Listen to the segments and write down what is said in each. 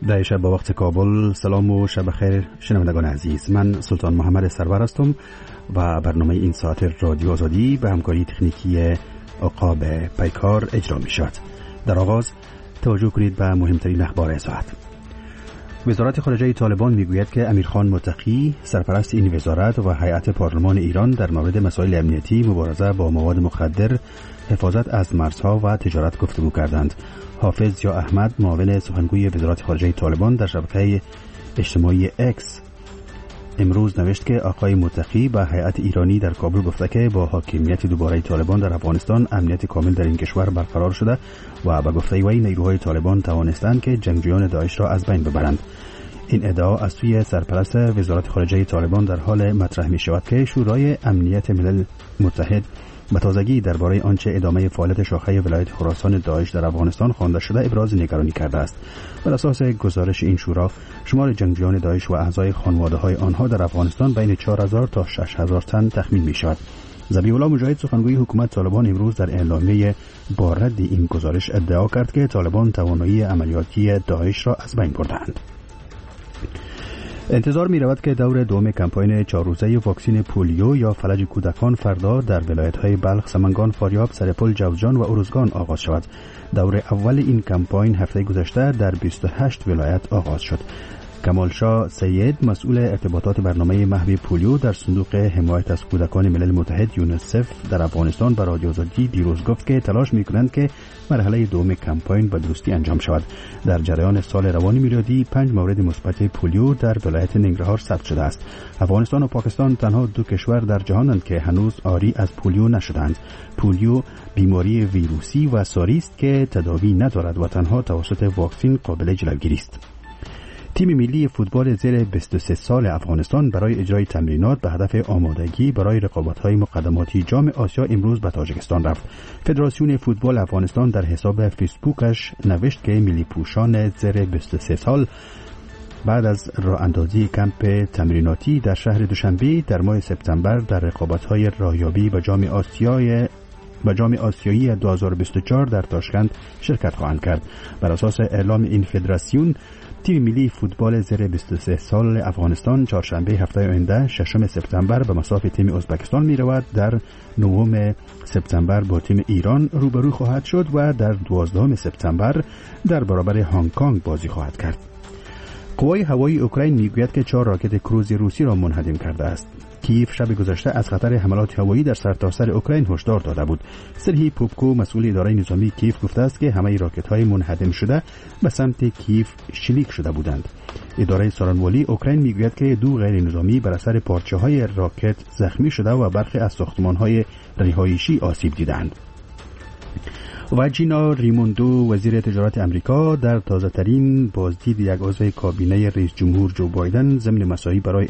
در شب با وقت کابل. سلام و شب خیر شنوندگان عزیز، من سلطان محمد سرور هستم و برنامه این ساعت رادیو آزادی به همکاری تکنیکی عقاب پیکار اجرا می شود. در آغاز توجه کنید به مهمترین اخبار ساعت. وزارت خارجه طالبان میگوید که امیرخان متقی سرپرست این وزارت و هیئت پارلمان ایران در مورد مسائل امنیتی، مبارزه با مواد مخدر، حفاظت از مرزها و تجارت گفتگو کردند. حافظ یا احمد، معاون سخنگوی وزارت خارجه طالبان، در شبکه اجتماعی اکس امروز نوشت که آقای متقی به هیئت ایرانی در کابل گفته که با حاکمیت دوباره طالبان در افغانستان امنیت کامل در این کشور برقرار شده و به گفته وی نیروهای طالبان توانستند که جنگجویان داعش را از بین ببرند. این ادعا از سوی سرپرست وزارت خارجه طالبان در حال مطرح می شود که شورای امنیت ملل متحد به تازگی درباره آنچه ادامه فعالیت شاخه ولایت خراسان داعش در افغانستان خوانده شده ابراز نگرانی کرده است. بر اساس گزارش این شورا، شمار جنگجویان داعش و اعضای خانواده‌های آنها در افغانستان بین 4000 تا 6000 تن تخمین می شود. ذبیح الله مجاهد، سخنگوی حکومت طالبان، امروز در اعلامیه با رد این گزارش ادعا کرد که طالبان توانایی عملیاتی داعش را از بین بردند. انتظار می رود که دور دوم کمپاین 4 روزه واکسین پولیو یا فلج کودکان فردا در ولایت‌های بلخ، سمنگان، فاریاب، سرپل، جوزجان و ارزگان آغاز شود. دور اول این کمپاین هفته گذشته در 28 ولایت آغاز شد. کمالشاه سید، مسئول ارتباطات برنامه محو پولیو در صندوق حمایت از کودکان ملل متحد یونیسف در افغانستان، به رادیو آزادی دیروز گفت که تلاش می‌کنند که مرحله دوم کمپاین به درستی انجام شود. در جریان سال روان میلادی 5 مورد مثبت پولیو در ولایت ننگرهار ثبت شده است. افغانستان و پاکستان تنها 2 کشور در جهانند که هنوز عاری از پولیو نشدند. پولیو بیماری ویروسی و ساری است که تداوی ندارد و تنها توسط واکسن قابل جلوگیری است. تیم ملی فوتبال زیر 23 سال افغانستان برای اجرای تمرینات به هدف آمادگی برای رقابت‌های مقدماتی جام آسیا امروز به تاجیکستان رفت. فدراسیون فوتبال افغانستان در حساب فیسبوکش نوشت که ملی پوشان زیر 23 سال بعد از راه اندازی کمپ تمریناتی در شهر دوشنبه در ماه سپتامبر در رقابت‌های راهیابی به جام آسیایی 2024 در تاشکند شرکت خواهند کرد. بر اساس اعلام این فدراسیون، تیم ملی فوتبال زیر 23 سال افغانستان چهارشنبه هفته آینده 6 سپتامبر به مصاف تیم ازبکستان می رود. در 9 سپتامبر با تیم ایران روبرو خواهد شد و در 12 سپتامبر در برابر هنگ کنگ بازی خواهد کرد. قوای هوایی اوکراین میگوید که 4 راکت کروز روسی را منهدم کرده است. کیف شب گذشته از خطر حملات هوایی در سرتاسر اوکراین هشدار داده بود. سرهی پوپکو، مسئول اداره نظامی کیف، گفته است که همه راکت‌های منهدم شده به سمت کیف شلیک شده بودند. اداره سارانوالی اوکراین میگوید که 2 غیر نظامی بر اثر پارچه‌های راکت زخمی شده و برخی از ساختمان‌های رهایشی آسیب دیدند. و جینا ریموندو، وزیر تجارت امریکا، در تازه‌ترین بازدید یک عضو کابینه رئیس جمهور جو بایدن ضمن مساعی برای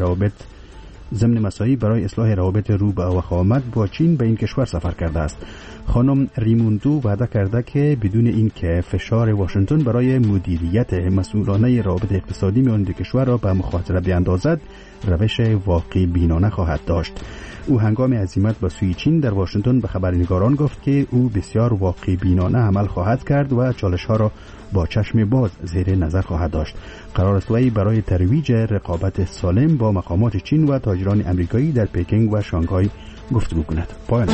اصلاح روابط رو به وخامت با چین به این کشور سفر کرده است. خانم ریموندو وعده کرده که بدون اینکه فشار واشنگتن برای مدیریت مسئولانه روابط اقتصادی میان دو کشور را به مخاطره بیاندازد، روش واقع بینانه خواهد داشت. او هنگام عزیمت به سوی چین در واشنگتن به خبرنگاران گفت که او بسیار واقع بینانه عمل خواهد کرد و چالش‌ها را با چشم باز زیر نظر خواهد داشت. قرار است وی برای ترویج رقابت سالم با مقامات چین و تاجران امریکایی در پکینگ و شانگهای گفتگو کند. پایان.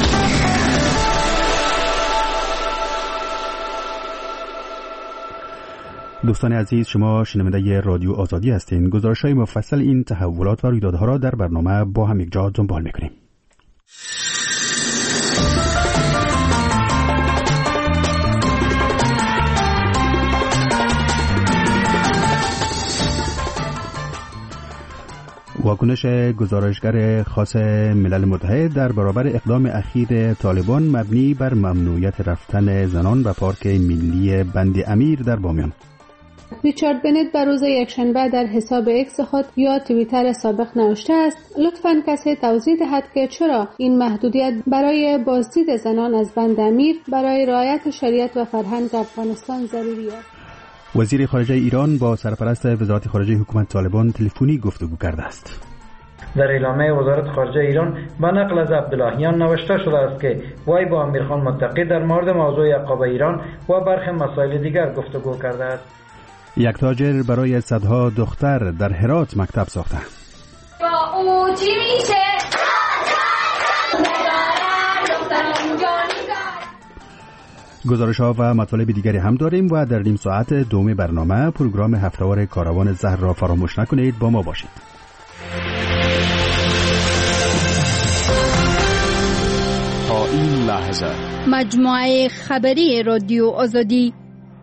دوستان عزیز، شما شنونده رادیو آزادی هستین. گزارش‌های مفصل این تحولات و رویدادها را در برنامه با هم یک جا دنبال می‌کنیم. واکنش گزارشگر خاص ملل متحد در برابر اقدام اخیر طالبان مبنی بر ممنوعیت رفتن زنان به پارک ملی بند امیر در بامیان. ریچارد بنت در روز یکشنبه در حساب اکس خود یا توییتر سابق نوشته است: لطفاً کسی توضیح دهد که چرا این محدودیت برای بازدید زنان از بند امیر برای رعایت شریعت و فرهنگ افغانستان ضروری است. وزیر خارجه ایران با سرپرست وزارت خارجه حکومت طالبان تلفنی گفتگو کرده است. در اعلامیه وزارت خارجه ایران به نقل از عبداللهیان نوشته شده است که وی با امیرخان متقی در مورد موضوع عقاب ایران و برخی مسائل دیگر گفتگو کرده است. یک تاجر برای صدها دختر در هرات مکتب ساخته. با او چی میشه؟ گزارش ها و مطالب دیگری هم داریم و در نیم ساعت دوم برنامه پروگرام هفته‌وار کاروان زهر را فراموش نکنید، با ما باشید. تا این لحظه مجموعه خبری رادیو آزادی.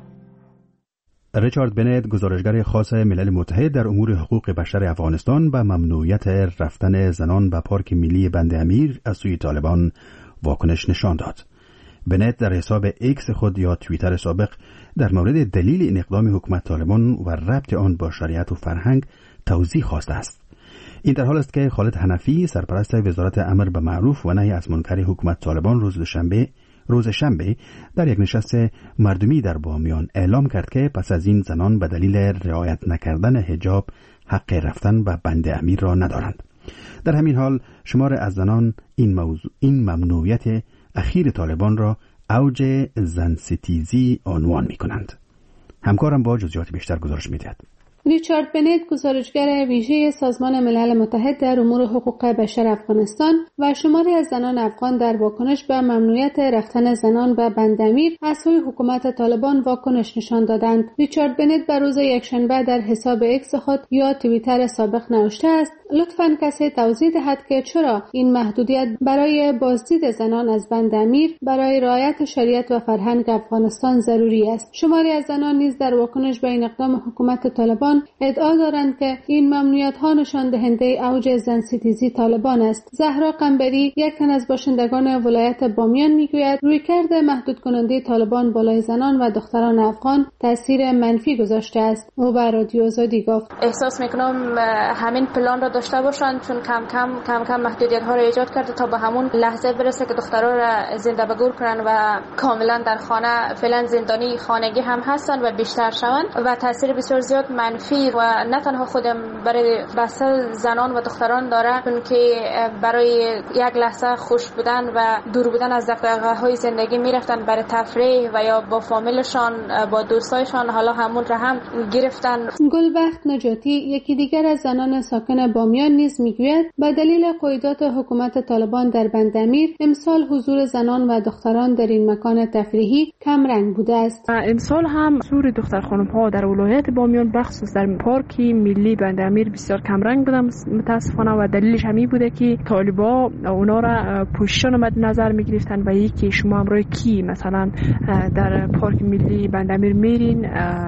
ریچارد بنت، گزارشگر خاص ملل متحد در امور حقوق بشر افغانستان، به ممنوعیت رفتن زنان به پارک ملی بند امیر از سوی طالبان واکنش نشان داد. بنت در حساب ایکس خود یا توییتر سابق در مورد دلیل این اقدام حکومت طالبان و ربط آن با شریعت و فرهنگ توضیح خواسته است. این در حال است که خالد حنفی، سرپرست وزارت امر به معروف و نهی از منکر حکومت طالبان، روز شنبه در یک نشست مردمی در بامیان اعلام کرد که پس از این زنان به دلیل رعایت نکردن حجاب حق رفتن به بند امیر را ندارند. در همین حال شمار از زنان این ممنوعیت اخیر طالبان را اوج زن ستیزی عنوان می کنند. همکارم با جزئیات بیشتر گزارش می دهد. ریچارد بنت، گزارشگر ویژه سازمان ملل متحد در امور حقوق بشر افغانستان و شماری از زنان افغان در واکنش به ممنوعیت رفتن زنان به بند امیر از سوی حکومت طالبان واکنش نشان دادند. ریچارد بنت بر روز یکشنبه در حساب ایکس خود یا توییتر سابق نوشته است: لطفاً کسی توضیح دهد که چرا این محدودیت برای بازدید زنان از بند امیر برای رعایت شریعت و فرهنگ افغانستان ضروری است. شماری از زنان نیز در واکنش به این اقدام حکومت طالبان ادعا دارند که این ممنوعیت‌ها نشان دهنده اوج زن ستیزی طالبان است. زهرا قنبری، یک تن از باشندگان ولایت بامیان، میگوید رویکرد محدود کننده طالبان بالای زنان و دختران افغان تاثیر منفی گذاشته است. او به رادیو آزادی گفت: احساس میکنم همین پلان را داشته باشند، چون کم کم محدودیت‌ها را ایجاد کرده تا به همون لحظه برسه که دخترها را زنده به گور کنن و کاملا در خانه فعلا زندانی خانگی هم هستند و بیشتر شوند و تاثیر بسیار زیاد منفی و نه تنها خودم برای بسته زنان و دختران داره، چون که برای یک لحظه خوش بودن و دور بودن از دغدغه‌های زندگی میرفتن برای تفریح و یا با فامیلشان با دوستایشان، حالا همون را هم گرفتن. گلبخت نجاتی، یکی دیگر از زنان ساکن بامیان، نیز میگوید به دلیل قیودات حکومت طالبان در بند امیر امسال حضور زنان و دختران در این مکان تفریحی کم رنگ بوده است. امسال هم حضور دختر خانم ها در ولایت بامیان بخصوص در پارک ملی بند امیر بسیار کم رنگ بوده متاسفانه و دلیلش همین بوده که طالبا اونا را پوششان مد نظر میگرفتن و یکی شما همراه کی مثلا در پارک ملی بند امیر میرین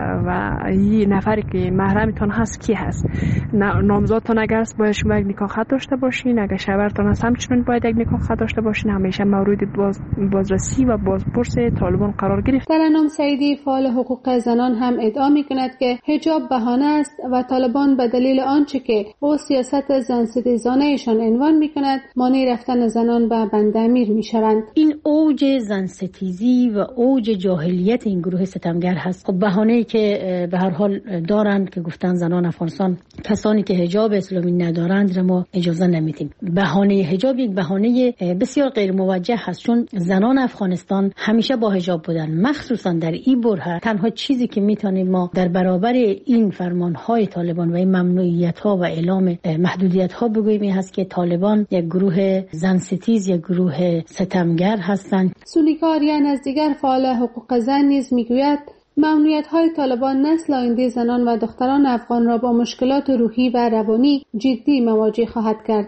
و یه نفری که محرمتون هست کی هست، نامزادتون اگر است باید شما یک نکاح خط داشته باشین، اگر شوهرتون هست همچنین باید یک نکاح خط داشته باشین. همیشه مورد بازرسی و بازپرس طالبان قرار گرفت. ترنم سعیدی، فعال حقوق زنان، هم ادعا میکند که حجاب بهانه است و طالبان به دلیل آنچه که او سیاست زن‌ستیزانه ایشان عنوان میکند مانع رفتن زنان به بند امیر میشوند. این اوج زن‌ستیزی و اوج جاهلیت این گروه ستمگر هست. خب بهانه‌ای که به هر حال دارند که گفتن زنان افغانستان کسانی که حجاب اسلامی ندارند را ما اجازه نمیدیم. بهانه حجاب یک بهانه بسیار غیر موجه هست، چون زنان افغانستان همیشه با حجاب بودن، مخصوصا در این بره. تنها چیزی که میتونیم ما در برابر این فرمانهای طالبان و این ممنوعیت‌ها و اعلام محدودیت‌ها بگوییم این هست که طالبان یک گروه زن‌ستیز، یک گروه ستمگر هستند. سونیکا آریان از دیگر فعال حقوق زن نیز میگوید ممنوعیت‌های طالبان نسل آینده زنان و دختران افغان را با مشکلات روحی و روانی جدی مواجه خواهد کرد.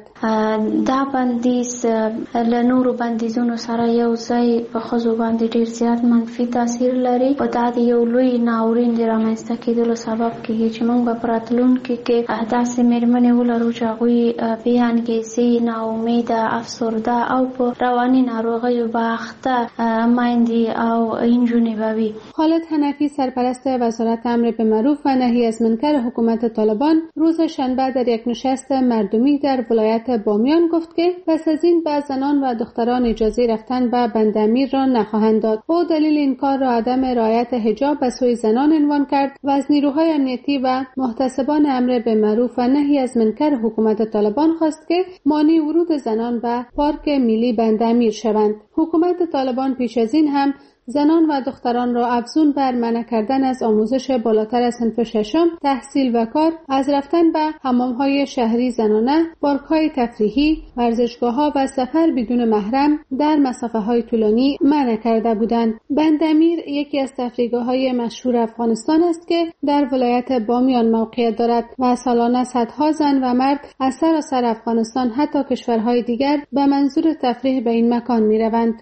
دا بندیز له نورو بندیزونو سره یو ځای په ښځو باندې ډېر زیات منفي تاثیر لري او دا د یو لوی ناورین د رامنځته کېدلو سبب کېږي چې موږ به په راتلونکي کې داسې مېرمنې ولرو چې هغوی بې انګېزې، ناامیده، افسرده او په رواني ناروغیو به اخته میندې او نجونې به وي. خالد حنفی، سرپرست وزارت امر به معروف و نهی از منکر حکومت طالبان، روز شنبه در یک نشست مردمی در ولایت بامیان گفت که پس از این به زنان و دختران اجازه رفتن به بند امیر را نخواهند داد. او دلیل این کار را عدم رعایت حجاب به سوی زنان عنوان کرد و از نیروهای امنیتی و محتسبان امر به معروف و نهی از منکر حکومت طالبان خواست که مانع ورود زنان به پارک ملی بند امیر شوند. حکومت طالبان پیش از این هم زنان و دختران را افزون بر منع کردن از آموزش بالاتر از صنف ششم، تحصیل و کار، از رفتن به حمام‌های شهری زنانه، پارک‌های تفریحی، ورزشگاه‌ها و سفر بدون محرم در مسافه‌های طولانی منع کرده بودند. بندامیر یکی از تفریحگاه‌های مشهور افغانستان است که در ولایت بامیان موقعیت دارد و سالانه صدها زن و مرد از سراسر افغانستان حتی کشورهای دیگر به منظور تفریح به این مکان می‌روند.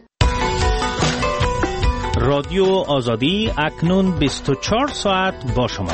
رادیو آزادی اکنون 24 ساعت با شما.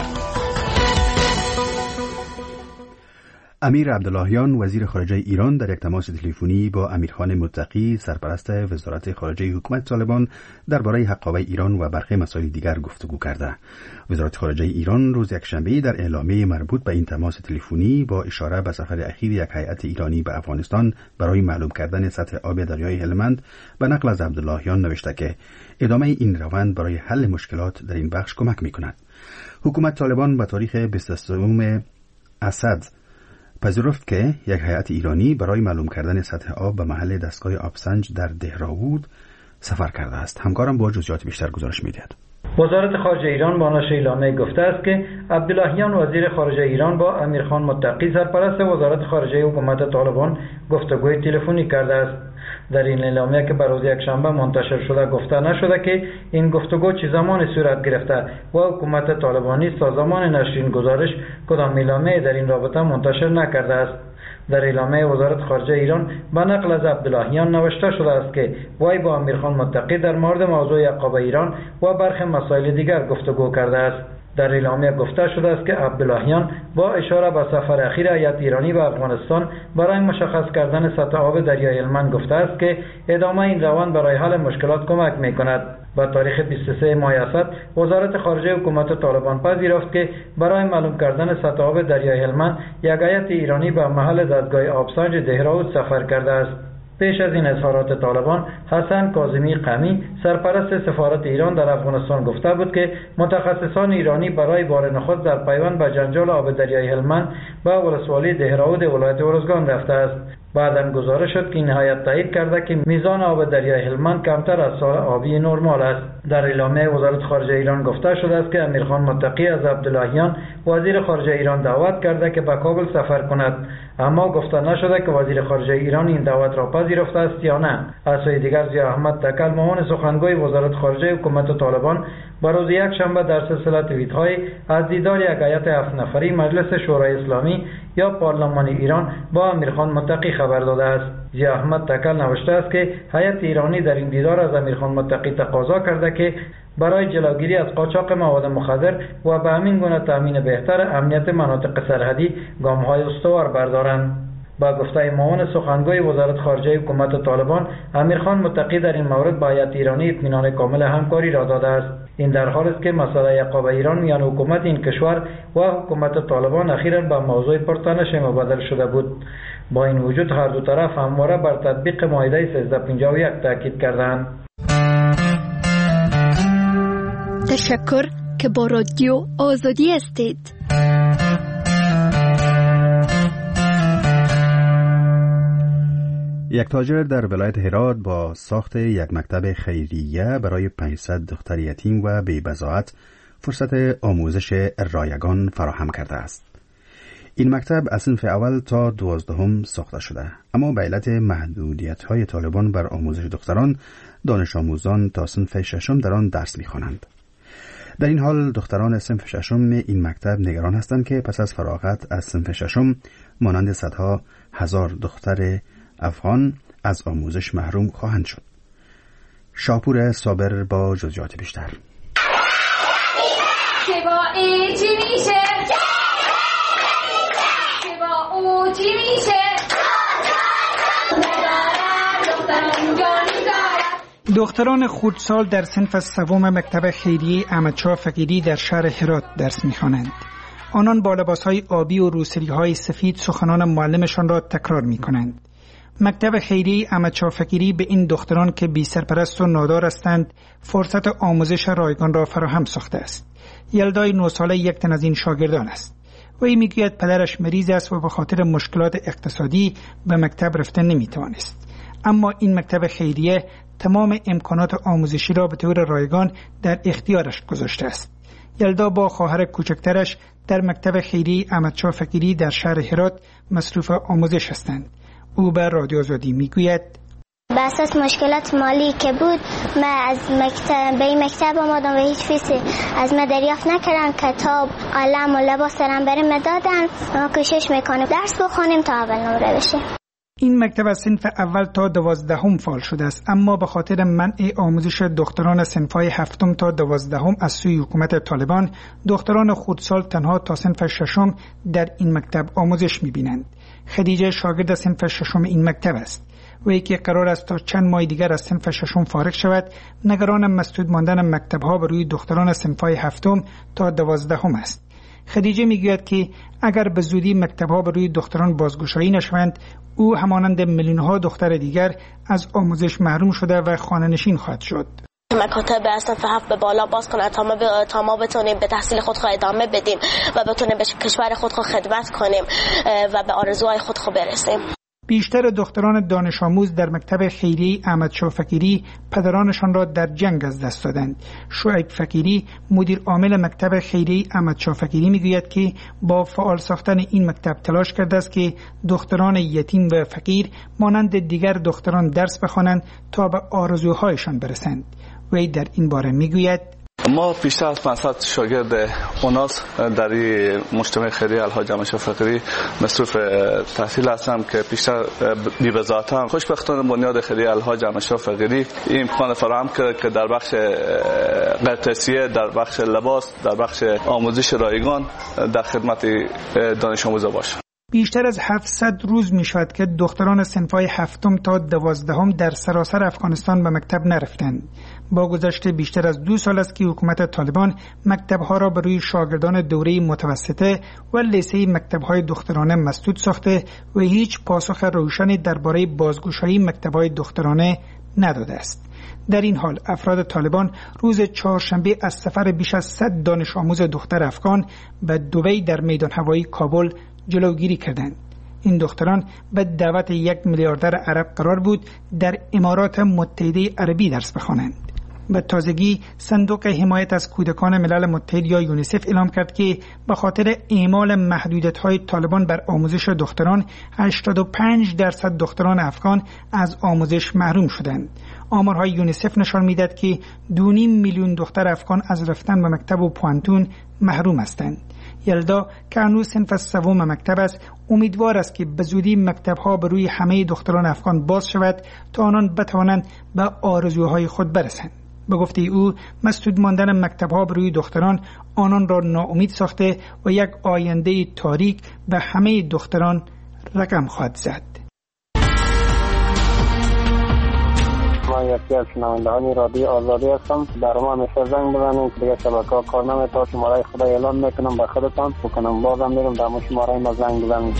امیر عبداللهیان وزیر خارجه ایران در یک تماس تلفنی با امیرخان متقی سرپرست وزارت خارجه حکومت طالبان درباره حقابه ایران و برخی مسائل دیگر گفتگو کرده. وزارت خارجه ایران روز یکشنبه در اعلامیه مربوط به این تماس تلفنی با اشاره به سفر اخیر یک هیئت ایرانی به افغانستان برای معلوم کردن سطح آب دریای هلمند به نقل از عبداللهیان نوشته که ادامه این روند برای حل مشکلات در این بخش کمک می‌کند. حکومت طالبان به تاریخ 23 اسد پذیرفت که یک هیئت ایرانی برای معلوم کردن سطح آب به محل دستگاه آبسنج در دهراوود سفر کرده است. همکارم با جزئیات بیشتر گزارش می‌دهد. وزارت خارجه ایران با نشر اعلامیه گفته است که عبداللهیان وزیر خارجه ایران با امیرخان متقی سرپرست وزارت خارجه حکومت طالبان گفتگوی تلفنی کرده است. در این اعلامیه که بر روز یکشنبه منتشر شده گفته نشده که این گفتگو چه زمان صورت گرفته و حکومت طالبانی تا زمان نشر این گزارش کدام اعلامیه در این رابطه منتشر نکرده است. در اعلامیه وزارت خارجه ایران به نقل از عبداللهیان نوشته شده است که وی با امیرخان متقی در مورد موضوع حقابه ایران و برخی مسائل دیگر گفتگو کرده است. در اعلامیه گفته شده است که عبداللهیان با اشاره به سفر اخیر هیئت ایرانی به افغانستان برای مشخص کردن سطح آب دریای هلمند گفته است که ادامه این روند برای حل مشکلات کمک می‌کند. با تاریخ 23 ماه اسد وزارت خارجه حکومت طالبان پذیرفت که برای معلوم کردن سطح آب دریای هلمند یک هیئت ایرانی به محل دستگاه آبسنج دهراوود سفر کرده است. پیش از این اظهارات طالبان، حسن کاظمی قمی سرپرست سفارت ایران در افغانستان گفته بود که متخصصان ایرانی برای بار نخست در پیوند به جنجال آب دریای هلمند به ولسوالی دهراوود ولایت ارزگان رفته است. بعداً گزارش شد که این هیئت تایید کرده که میزان آب دریای هلمند کمتر از سال آبی نرمال است. در اعلامیه وزارت خارجه ایران گفته شده است که امیرخان متقی از عبداللهیان وزیر خارجه ایران دعوت کرده که به کابل سفر کند، اما گفته نشده که وزیر خارجه ایران این دعوت را پذیرفته است یا نه. از سوی دیگر ضیاء احمد تکل معاون سخنگوی وزارت خارجه حکومت طالبان بر روز یکشنبه در سلسله توییت‌های از دیدار یک هیئت 7 نفری مجلس شورای اسلامی یا پارلمان ایران با امیرخان متقی خبر داده است. ضیاء احمد تکل نوشته است که هیئت ایرانی در این دیدار از امیرخان متقی تقاضا کرده که برای جلوگیری از قاچاق مواد مخدر و به همین گونه تامین بهتر امنیت مناطق سرحدی گام‌های استوار بردارند. با گفته معاون سخنگوی وزارت خارجه حکومت طالبان، امیرخان متقی در این مورد با هیئت ایرانی اطمینان کامل همکاری را داده است. این در حالی است که مسئله حقابه ایران میان حکومت این کشور و حکومت طالبان اخیراً به موضوع پرتنش مبادل شده بود. با این وجود هر دو طرف همواره بر تطبیق معاهده 1351 تاکید کردند. تشکر که با رادیو آزادی هستید. یک تاجر در ولایت هرات با ساخت یک مکتب خیریه برای 500 دختر یتیم و بی‌بضاعت فرصت آموزش رایگان فراهم کرده است. این مکتب از صنف اول تا 12 ساخته شده، اما به علت محدودیت‌های طالبان بر آموزش دختران، دانش آموزان تا صنف 6 در آن درس می‌خوانند. در این حال دختران صنف 6 این مکتب نگران هستند که پس از فراغت از صنف 6 مانند صدها هزار دختر افغان از آموزش محروم خواهند شد. شاپور صابر با جزئیات بیشتر. که با ای چی میشه؟ که با او چی میشه؟ دختران خردسال در صنف سوم مکتب خیریه احمد شاه فقیری در شهر هرات درس می‌خوانند. آنان با لباس‌های آبی و روسری‌های سفید سخنان معلمشان را تکرار می‌کنند. مکتب خیریه احمد شاه فقیری به این دختران که بی سرپرست و نادار هستند فرصت آموزش رایگان را فراهم ساخته است. یلدای 9 ساله یک تن از این شاگردان است. وی میگوید پدرش مریض است و به خاطر مشکلات اقتصادی به مکتب رفتن نمیتوانست. اما این مکتب خیریه تمام امکانات آموزشی را به طور رایگان در اختیارش گذاشته است. یلدا با خواهر کوچکترش در مکتب خیریه احمدشاه فقیری در شهر هرات مصروف آموزش هستند. او به رادیو آزادی میگوید: به اساس مشکلات مالی که بود من از مکتب به این مکتب آمدم و هیچ فیسی از من دریافت نکردن. کتاب، قلم و لباس هم برام دادن. ما کوشش میکنیم درس بخونیم تا اول نمره بشیم. این مکتب از صنف اول تا 12 فعال شده است، اما به خاطر منع آموزش دختران صنف‌های 7 تا 12 از سوی حکومت طالبان، دختران خردسال تنها تا صنف 6 در این مکتب آموزش می‌بینند. خدیجه شاگرد صنف 6 این مکتب است. وی که قرار است تا چند ماه دیگر از صنف 6 فارغ شود، نگران مسدود ماندن مکتب‌ها بر روی دختران صنف‌های 7 تا 12 است. خدیجه میگوید که اگر به زودی مکتب‌ها بر روی دختران بازگشایی نشوند، او همانند میلیون‌ها دختر دیگر از آموزش محروم شده و خانه‌نشین خواهد شد. مکاتب از صنف 7 به بالا باز کنند تا ما بتونیم به تحصیل خود ادامه بدیم و بتونیم به کشور خود خدمت کنیم و به آرزوهای خود برسیم. بیشتر دختران دانش آموز در مکتب خیریه احمدشاه فقیری پدرانشان را در جنگ از دست دادند. شعیب فقیری مدیر عامل مکتب خیریه احمدشاه فقیری میگوید که با فعال ساختن این مکتب تلاش کرده است که دختران یتیم و فقیر مانند دیگر دختران درس بخوانند تا به آرزوهایشان برسند. وی در این باره میگوید: ما بیشتر از 500 شاگرد اوناس در مجتمع خیریه الحاج احمدشاه فقیری مصروف تحصیل هستم که بیشتر بی بذاتم. خوشبختانه بنیاد خیریه الحاج احمدشاه فقیری این امکان فراهم کرد که در بخش غیرتحصیلی، در بخش لباس، در بخش آموزش رایگان در خدمت دانش آموزا باشم. بیشتر از 700 روز می شود که دختران صنف‌های 7 تا 12 در سراسر افغانستان به مکتب نرفتند. با گذشت بیشتر از 2 سال است که حکومت طالبان مکتب‌ها را به روی شاگردان دوره متوسطه و لیسه مکتب‌های دخترانه مسدود ساخته و هیچ پاسخ روشنی درباره بازگشایی مکتب‌های دخترانه نداده است. در این حال افراد طالبان روز چهارشنبه از سفر بیش از 100 دانش آموز دختر افغان به دبی در میدان هوایی کابل جلوگیری کردند. این دختران به دعوت 1 میلیاردر عرب قرار بود در امارات متحده عربی درس بخوانند. به تازگی صندوق حمایت از کودکان ملل متحد یا یونیسف اعلام کرد که به خاطر اعمال محدودیت‌های طالبان بر آموزش دختران 85% دختران افغان از آموزش محروم شدند. آمارهای یونیسف نشان می‌دهد که 2.5 میلیون دختر افغان از رفتن به مکتب و پوانتون محروم هستند. یلدا که هنوز صنف 3 مکتب است، امیدوار است که به زودی مکتب‌ها به روی همه دختران افغان باز شود تا آنان بتوانند به آرزوهای خود برسند. به گفته او، مسدود ماندن مکتب‌ها به روی دختران آنان را ناامید ساخته و یک آینده تاریک به همه دختران رقم خواهد زد. من یکی از شنوندگان رادیو آزادی هستم. در ما همیشه زنگ بزنید دیگه شبکه‌ها کار نمی‌کنه. شماره خدا اعلام میکنم به خودتان بکنم بازم میرم در شماره ما زنگ بزنید.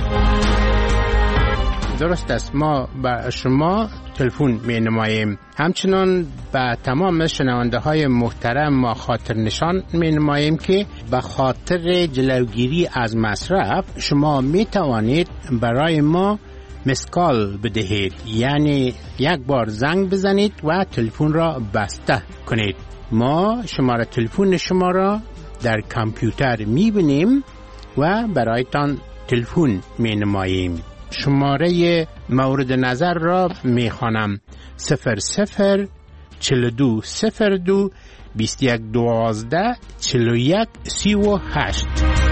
درست است، ما به شما تلفن می نماییم. همچنان به تمام شنونده های محترم ما خاطر نشان می نماییم که به خاطر جلوگیری از مصرف شما می توانید برای ما مسکال بدهید، یعنی یک بار زنگ بزنید و تلفن را بسته کنید. ما شماره تلفن شما را در کامپیوتر می بینیم و برایتان تلفن می نماییم. شماره مورد نظر را می خوانم: 00 42 02 21 12 41 38.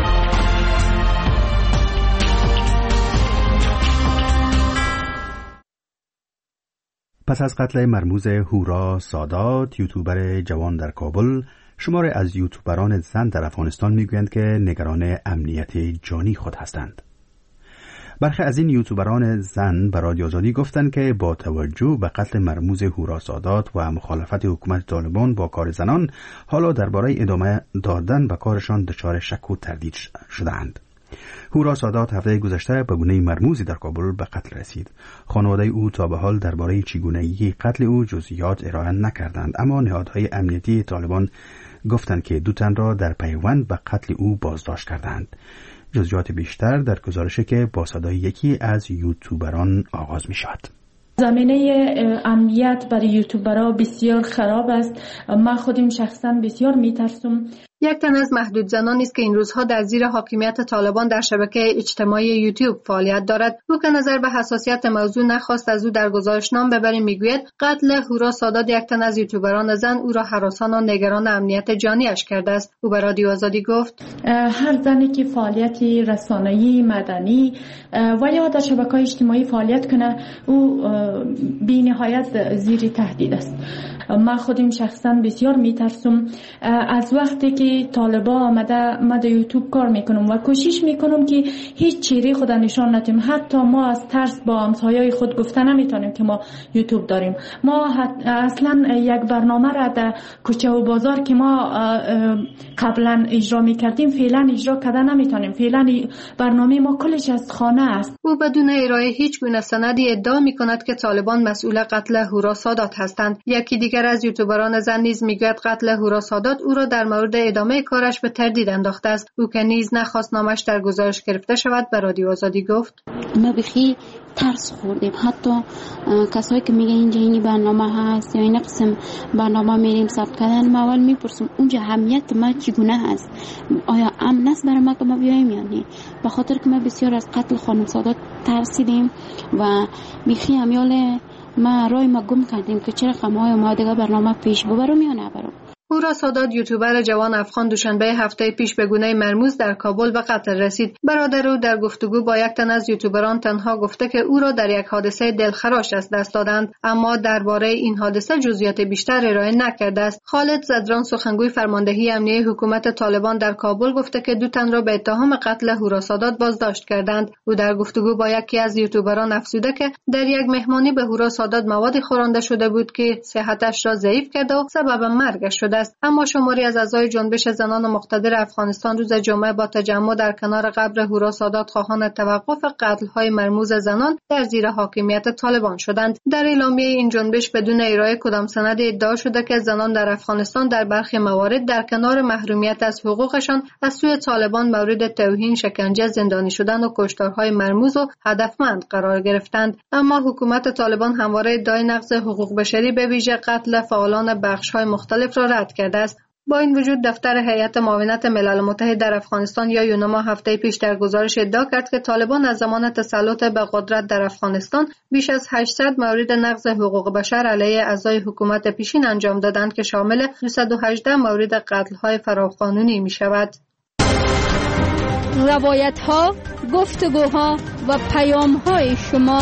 پس از قتل مرموز هورا سادات، یوتیوبر جوان در کابل، شماری از یوتیوبران زن در افغانستان میگویند که نگران امنیت جانی خود هستند. برخی از این یوتیوبران زن به رادیو آزادی گفتند که با توجه به قتل مرموز هورا سادات و مخالفت حکومت طالبان با کار زنان، حالا درباره ادامه دادن به کارشان دچار شک و تردید شدند. هورا سادات هفته گذشته به گونه مرموزی در کابل به قتل رسید. خانواده او تا به حال درباره چگونگی قتل او جزئیات ارائه نکردند، اما نهادهای امنیتی طالبان گفتند که 2 تن را در پیوند به قتل او بازداشت کردند. جزئیات بیشتر در گزارشی که با صدای یکی از یوتیوبران آغاز می شود. زمینه امنیت برای یوتیوبرها بسیار خراب است. من خودم شخصا بسیار میترسم. یک تن از محدود زنانی است که این روزها در زیر حاکمیت طالبان در شبکه اجتماعی یوتیوب فعالیت دارد. او که نظر به حساسیت موضوع نخواست از او در گزارش نام ببریم میگوید قتل هورا سادات یک تن از یوتیوبران زن او را هراسان و نگران امنیت جانیش کرده است. او به رادیو آزادی گفت هر زنی که فعالیت رسانه‌ای، مدنی و یا در شبکه‌های اجتماعی فعالیت کنه او بی نهایت زیر تهدید است. من خودم شخصا بسیار میترسم. از وقتی که طالبا آمده یوتیوب کار میکنم و کوشش میکنم که هیچ چهره خود نشان ندیم. حتی ما از ترس با همسایه‌های خود گفته نمیتونیم که ما یوتیوب داریم. ما اصلا یک برنامه را در کوچه و بازار که ما قبلا اجرا میکردیم فعلا اجرا کرده نمیتونیم. فعلا برنامه ما کلش از خانه است. او بدون ارائه هیچ گونه سندی ادعا میکند که طالبان مسئول قتل هورا سادات هستند. یکی دیگر از یوتیوبران زن نیز میگوید قتل هورا سادات او را در مورد ادامه کارش به تردید انداخته است. او که نیز نخواست نامش در گزارش گرفته شود به رادیو آزادی گفت ما بخی ترس خوردیم. حتی کسایی که میگن اینجا این برنامه هست یا این قسم برنامه میریم ثبت کردن، ما اول میپرسیم اونجا اهمیت ما چگونه هست؟ آیا امن است برای ما که ما بیایم یا نه؟ به خاطر که ما بسیار از قتل خانم سادات ترسیدیم و بخی امیال ما رای ما گم کردیم که چرا قمای ما دیگه برنامه پیش ببرم یا نبرم. هورا سادات یوتیوبر جوان افغان دوشنبه هفته پیش به گونه مرموز در کابل به قتل رسید. برادر او در گفتگو با یک تن از یوتیوبران تنها گفته که او را در یک حادثه دلخراش از دست دادند، اما درباره این حادثه جزئیات بیشتر ارائه نکرده است. خالد زدران سخنگوی فرماندهی امنیه حکومت طالبان در کابل گفته که دو تن را به اتهام قتل هورا سادات بازداشت کردند. او در گفتگو با یکی از یوتیوبران افزوده که در یک مهمانی به هورا سادات موادی خورانده شده بود که صحتش را ضعیف کرده و سبب مرگش شده است. اما شماری از اعضای جنبش زنان مقتدر افغانستان روز جمعه با تجمع در کنار قبر هورا سادات خواهان توقف قتل‌های مرموز زنان در زیر حاکمیت طالبان شدند. در اعلامیه این جنبش بدون ارائه کدام سند ادعا شده که زنان در افغانستان در برخی موارد در کنار محرومیت از حقوقشان از سوی طالبان مورد توهین، شکنجه، زندانی شدن و کشتارهای مرموز و هدفمند قرار گرفتند. اما حکومت طالبان همواره ادعای نقض حقوق بشری به ویژه قتل فعالان بخش‌های مختلف را رد کرده است. با این وجود دفتر هیئت معاونت ملل متحد در افغانستان یا یونما هفته پیش در گزارش ادعا کرد که طالبان از زمان تسلط به قدرت در افغانستان بیش از 800 مورد نقض حقوق بشر علیه اعضای حکومت پیشین انجام دادند که شامل 218 مورد قتل‌های فراقانونی می‌شود. روایت‌ها، گفتگوها و پیام‌های شما.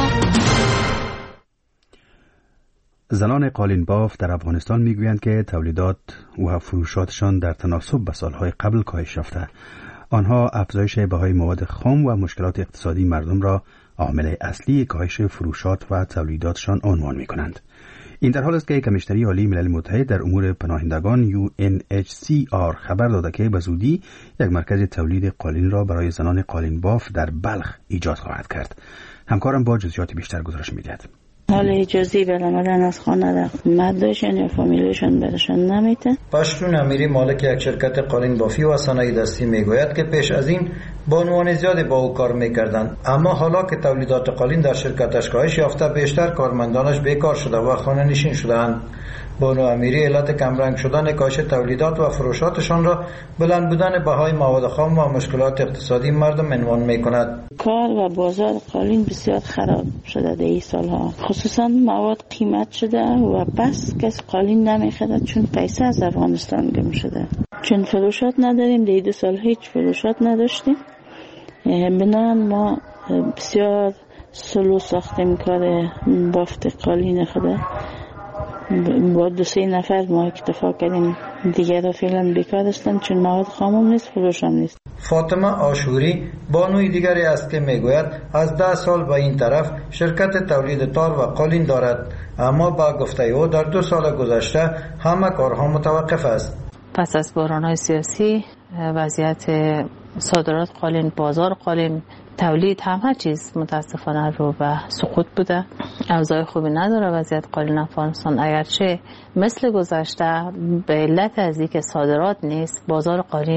زنان قالین باف در افغانستان میگویند که تولیدات و فروشاتشان در تناسب با سالهای قبل کاهش یافته. آنها افزایش بهای مواد خام و مشکلات اقتصادی مردم را عامل اصلی کاهش فروشات و تولیداتشان عنوان میکنند. این در حال است که کمیشنری عالی ملل متحد در امور پناهندگان UNHCR خبر داده که به زودی یک مرکز تولید قالین را برای زنان قالین باف در بلخ ایجاد خواهد کرد. همکارم با جزئیات بیشتر گزارش می‌دهد. حال اجازی برآمدن از خانه در مدرسه‌شان یا فامیلشان برشان نمیده. پشتون امیری مالک یک شرکت قالین بافی و صنایع دستی میگوید که پیش از این بانوان زیادی با او کار میکردند، اما حالا که تولیدات قالین در شرکتش کاهش یافته بیشتر کارمندانش بیکار شده و خانه نشین شدند. بانو امیری علت کمرنگ شدن کاهش تولیدات و فروشاتشان را بلند بودن بهای مواد خام و مشکلات اقتصادی مردم عنوان میکند. کار و بازار قالین بسیار خراب شده در این سالها، خصوصا مواد قیمت شده و بس کس قالین نمیخرد چون پیسه از افغانستان گم شده. چون فروشات نداریم، در 2 سال هیچ فروشات نداشتیم، بنابراین ما بسیار سلو ساختیم کار بافت قالین خود. با 2-3 نفر ما اکتفا کردیم، دیگر را فعلا بیکار هستند چون مواد خام نیست، فروش هم نیست. فاطمه آشوری بانوی دیگری است که میگوید از 10 سال به این طرف شرکت تولید تار و قالین دارد، اما با گفته او در 2 سال گذشته همه کارها متوقف است. پس از بحران‌های سیاسی وضعیت صادرات قالین، بازار قالین، تولید همه چیز متاسفانه رو به سقوط بوده. اوضاع خوبی نداره وضعیت قالین افغانستان، اگرچه مثل گذشته به علت از اینکه صادرات نیست بازار قالین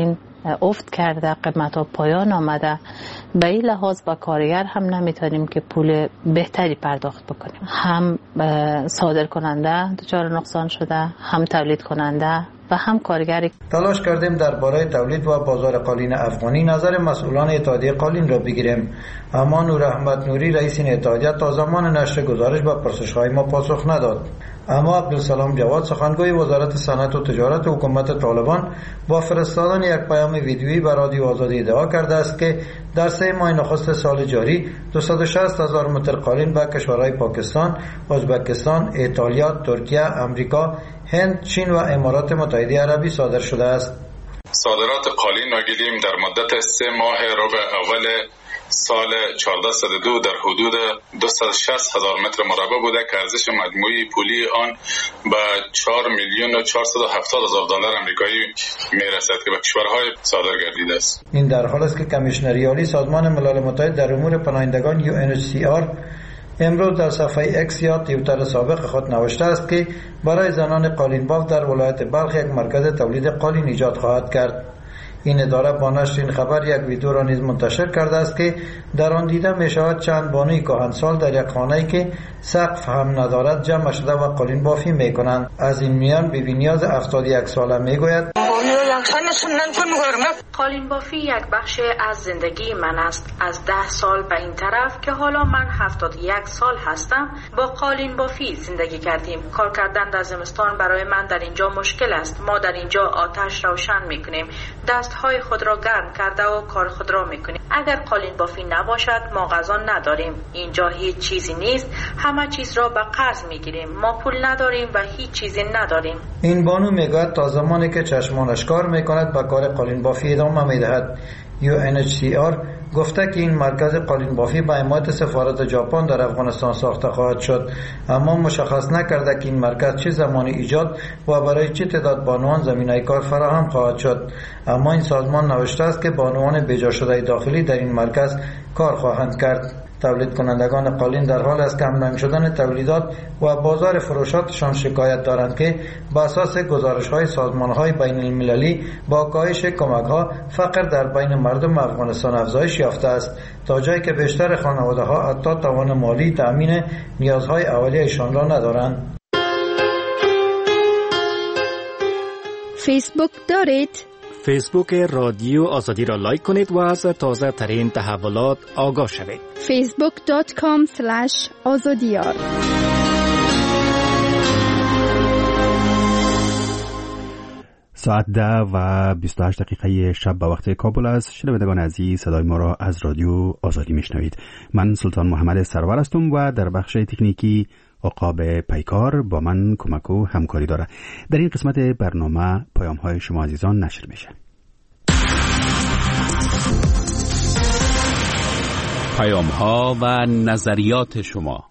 افت کرده، قیمت ها پایان آمده. به این لحاظ با کارگر هم نمیتونیم که پول بهتری پرداخت بکنیم. هم صادر کننده دچار نقصان شده، هم تولید کننده و هم کارگری. تلاش کردیم درباره تولید و بازار قالین افغانی نظر مسئولان اتحادیه قالین را بگیریم، اما نور احمد نوری رئیس این اتحادیه تا زمان نشر گزارش به پرسش‌های ما پاسخ نداد. اما عبدالسلام جواد سخنگوی وزارت صنعت و تجارت حکومت طالبان با فرستادن یک پیام ویدیویی به رادیو آزادی ادعا کرده است که در 3 ماه نخست سال جاری 260,000 متر قالین به کشورهای پاکستان، ازبکستان، ایتالیا، ترکیه، امریکا، هند، چین و امارات متحده عربی صادر شده است. صادرات قالین ناگلیم در مدت 3 ماه ربع اول سال 1402 در حدود 260,000 متر مربع بوده که ارزش مجموعی پولی آن به 4,470,000 دلار آمریکایی میرسد که به کشورهای صادر گردیده است. این در حال است که کمیشنری عالی سازمان ملل متحد در امور پناهندگان UNHCR امروز در صفحه اکس یا توییتر سابق خود نوشته است که برای زنان قالینباف در ولایت بلخ یک مرکز تولید قالین ایجاد خواهد کرد. این اداره با نشر این خبر یک ویدیو را نیز منتشر کرده است که در آن دیده می شود چند بانوی کهنسال در یک خانه‌ای که سقف هم ندارد جمع شده و قالین بافی می کنند. از این میان بیبی نیاز 71 ساله می گوید قالین بافی یک بخش از زندگی من است. از 10 سال به این طرف که حالا من 71 سال هستم با قالین بافی زندگی کردیم. کار کردن در زمستان برای من در اینجا مشکل است. ما در اینجا آتش روشن میکنیم، دستهای خود را گرم کرده و کار خود را میکنیم. اگر قالین بافی نباشد ما غذا نداریم. اینجا هیچ چیزی نیست، همه چیز را به قرض میگیریم. ما پول نداریم و هیچ چیزی نداریم. این بانو میگوید تا زمانی که چشمانش کار میکند به کار قالین بافی ادامه میدهد. UNHCR گفته که این مرکز قالین بافی به حمایت سفارت ژاپن در افغانستان ساخته خواهد شد، اما مشخص نکرده که این مرکز چه زمانی ایجاد و برای چه تعداد بانوان زمینه کار فراهم خواهد شد. اما این سازمان نوشته است که بانوان بیجا شده داخلی در این مرکز کار خواهند کرد. تولید کنندگان قالین در حال است کمرنگ شدن تولیدات و بازار فروشاتشان شکایت دارند که بر اساس گزارش‌های سازمان‌های بین‌المللی با کاهش کمک‌ها فقر در بین مردم افغانستان افزایش یافته است، تا جایی که بیشتر خانواده‌ها حتی توان مالی تأمین نیازهای اولیه‌شان را ندارند. فیسبوک دارید؟ فیسبوک رادیو آزادی را لایک کنید و از تازه ترین تحولات آگاه شوید. facebook.com/azadiyar. ساعت 10:28 شب به وقت کابل است. شنوندگان عزیز، صدای ما را از رادیو آزادی میشنوید. من سلطان محمد سرور هستم و در بخش تکنیکی عقاب پیکار با من کمک و همکاری داره. در این قسمت برنامه پیام های شما عزیزان نشر میشه. پیام ها و نظریات شما.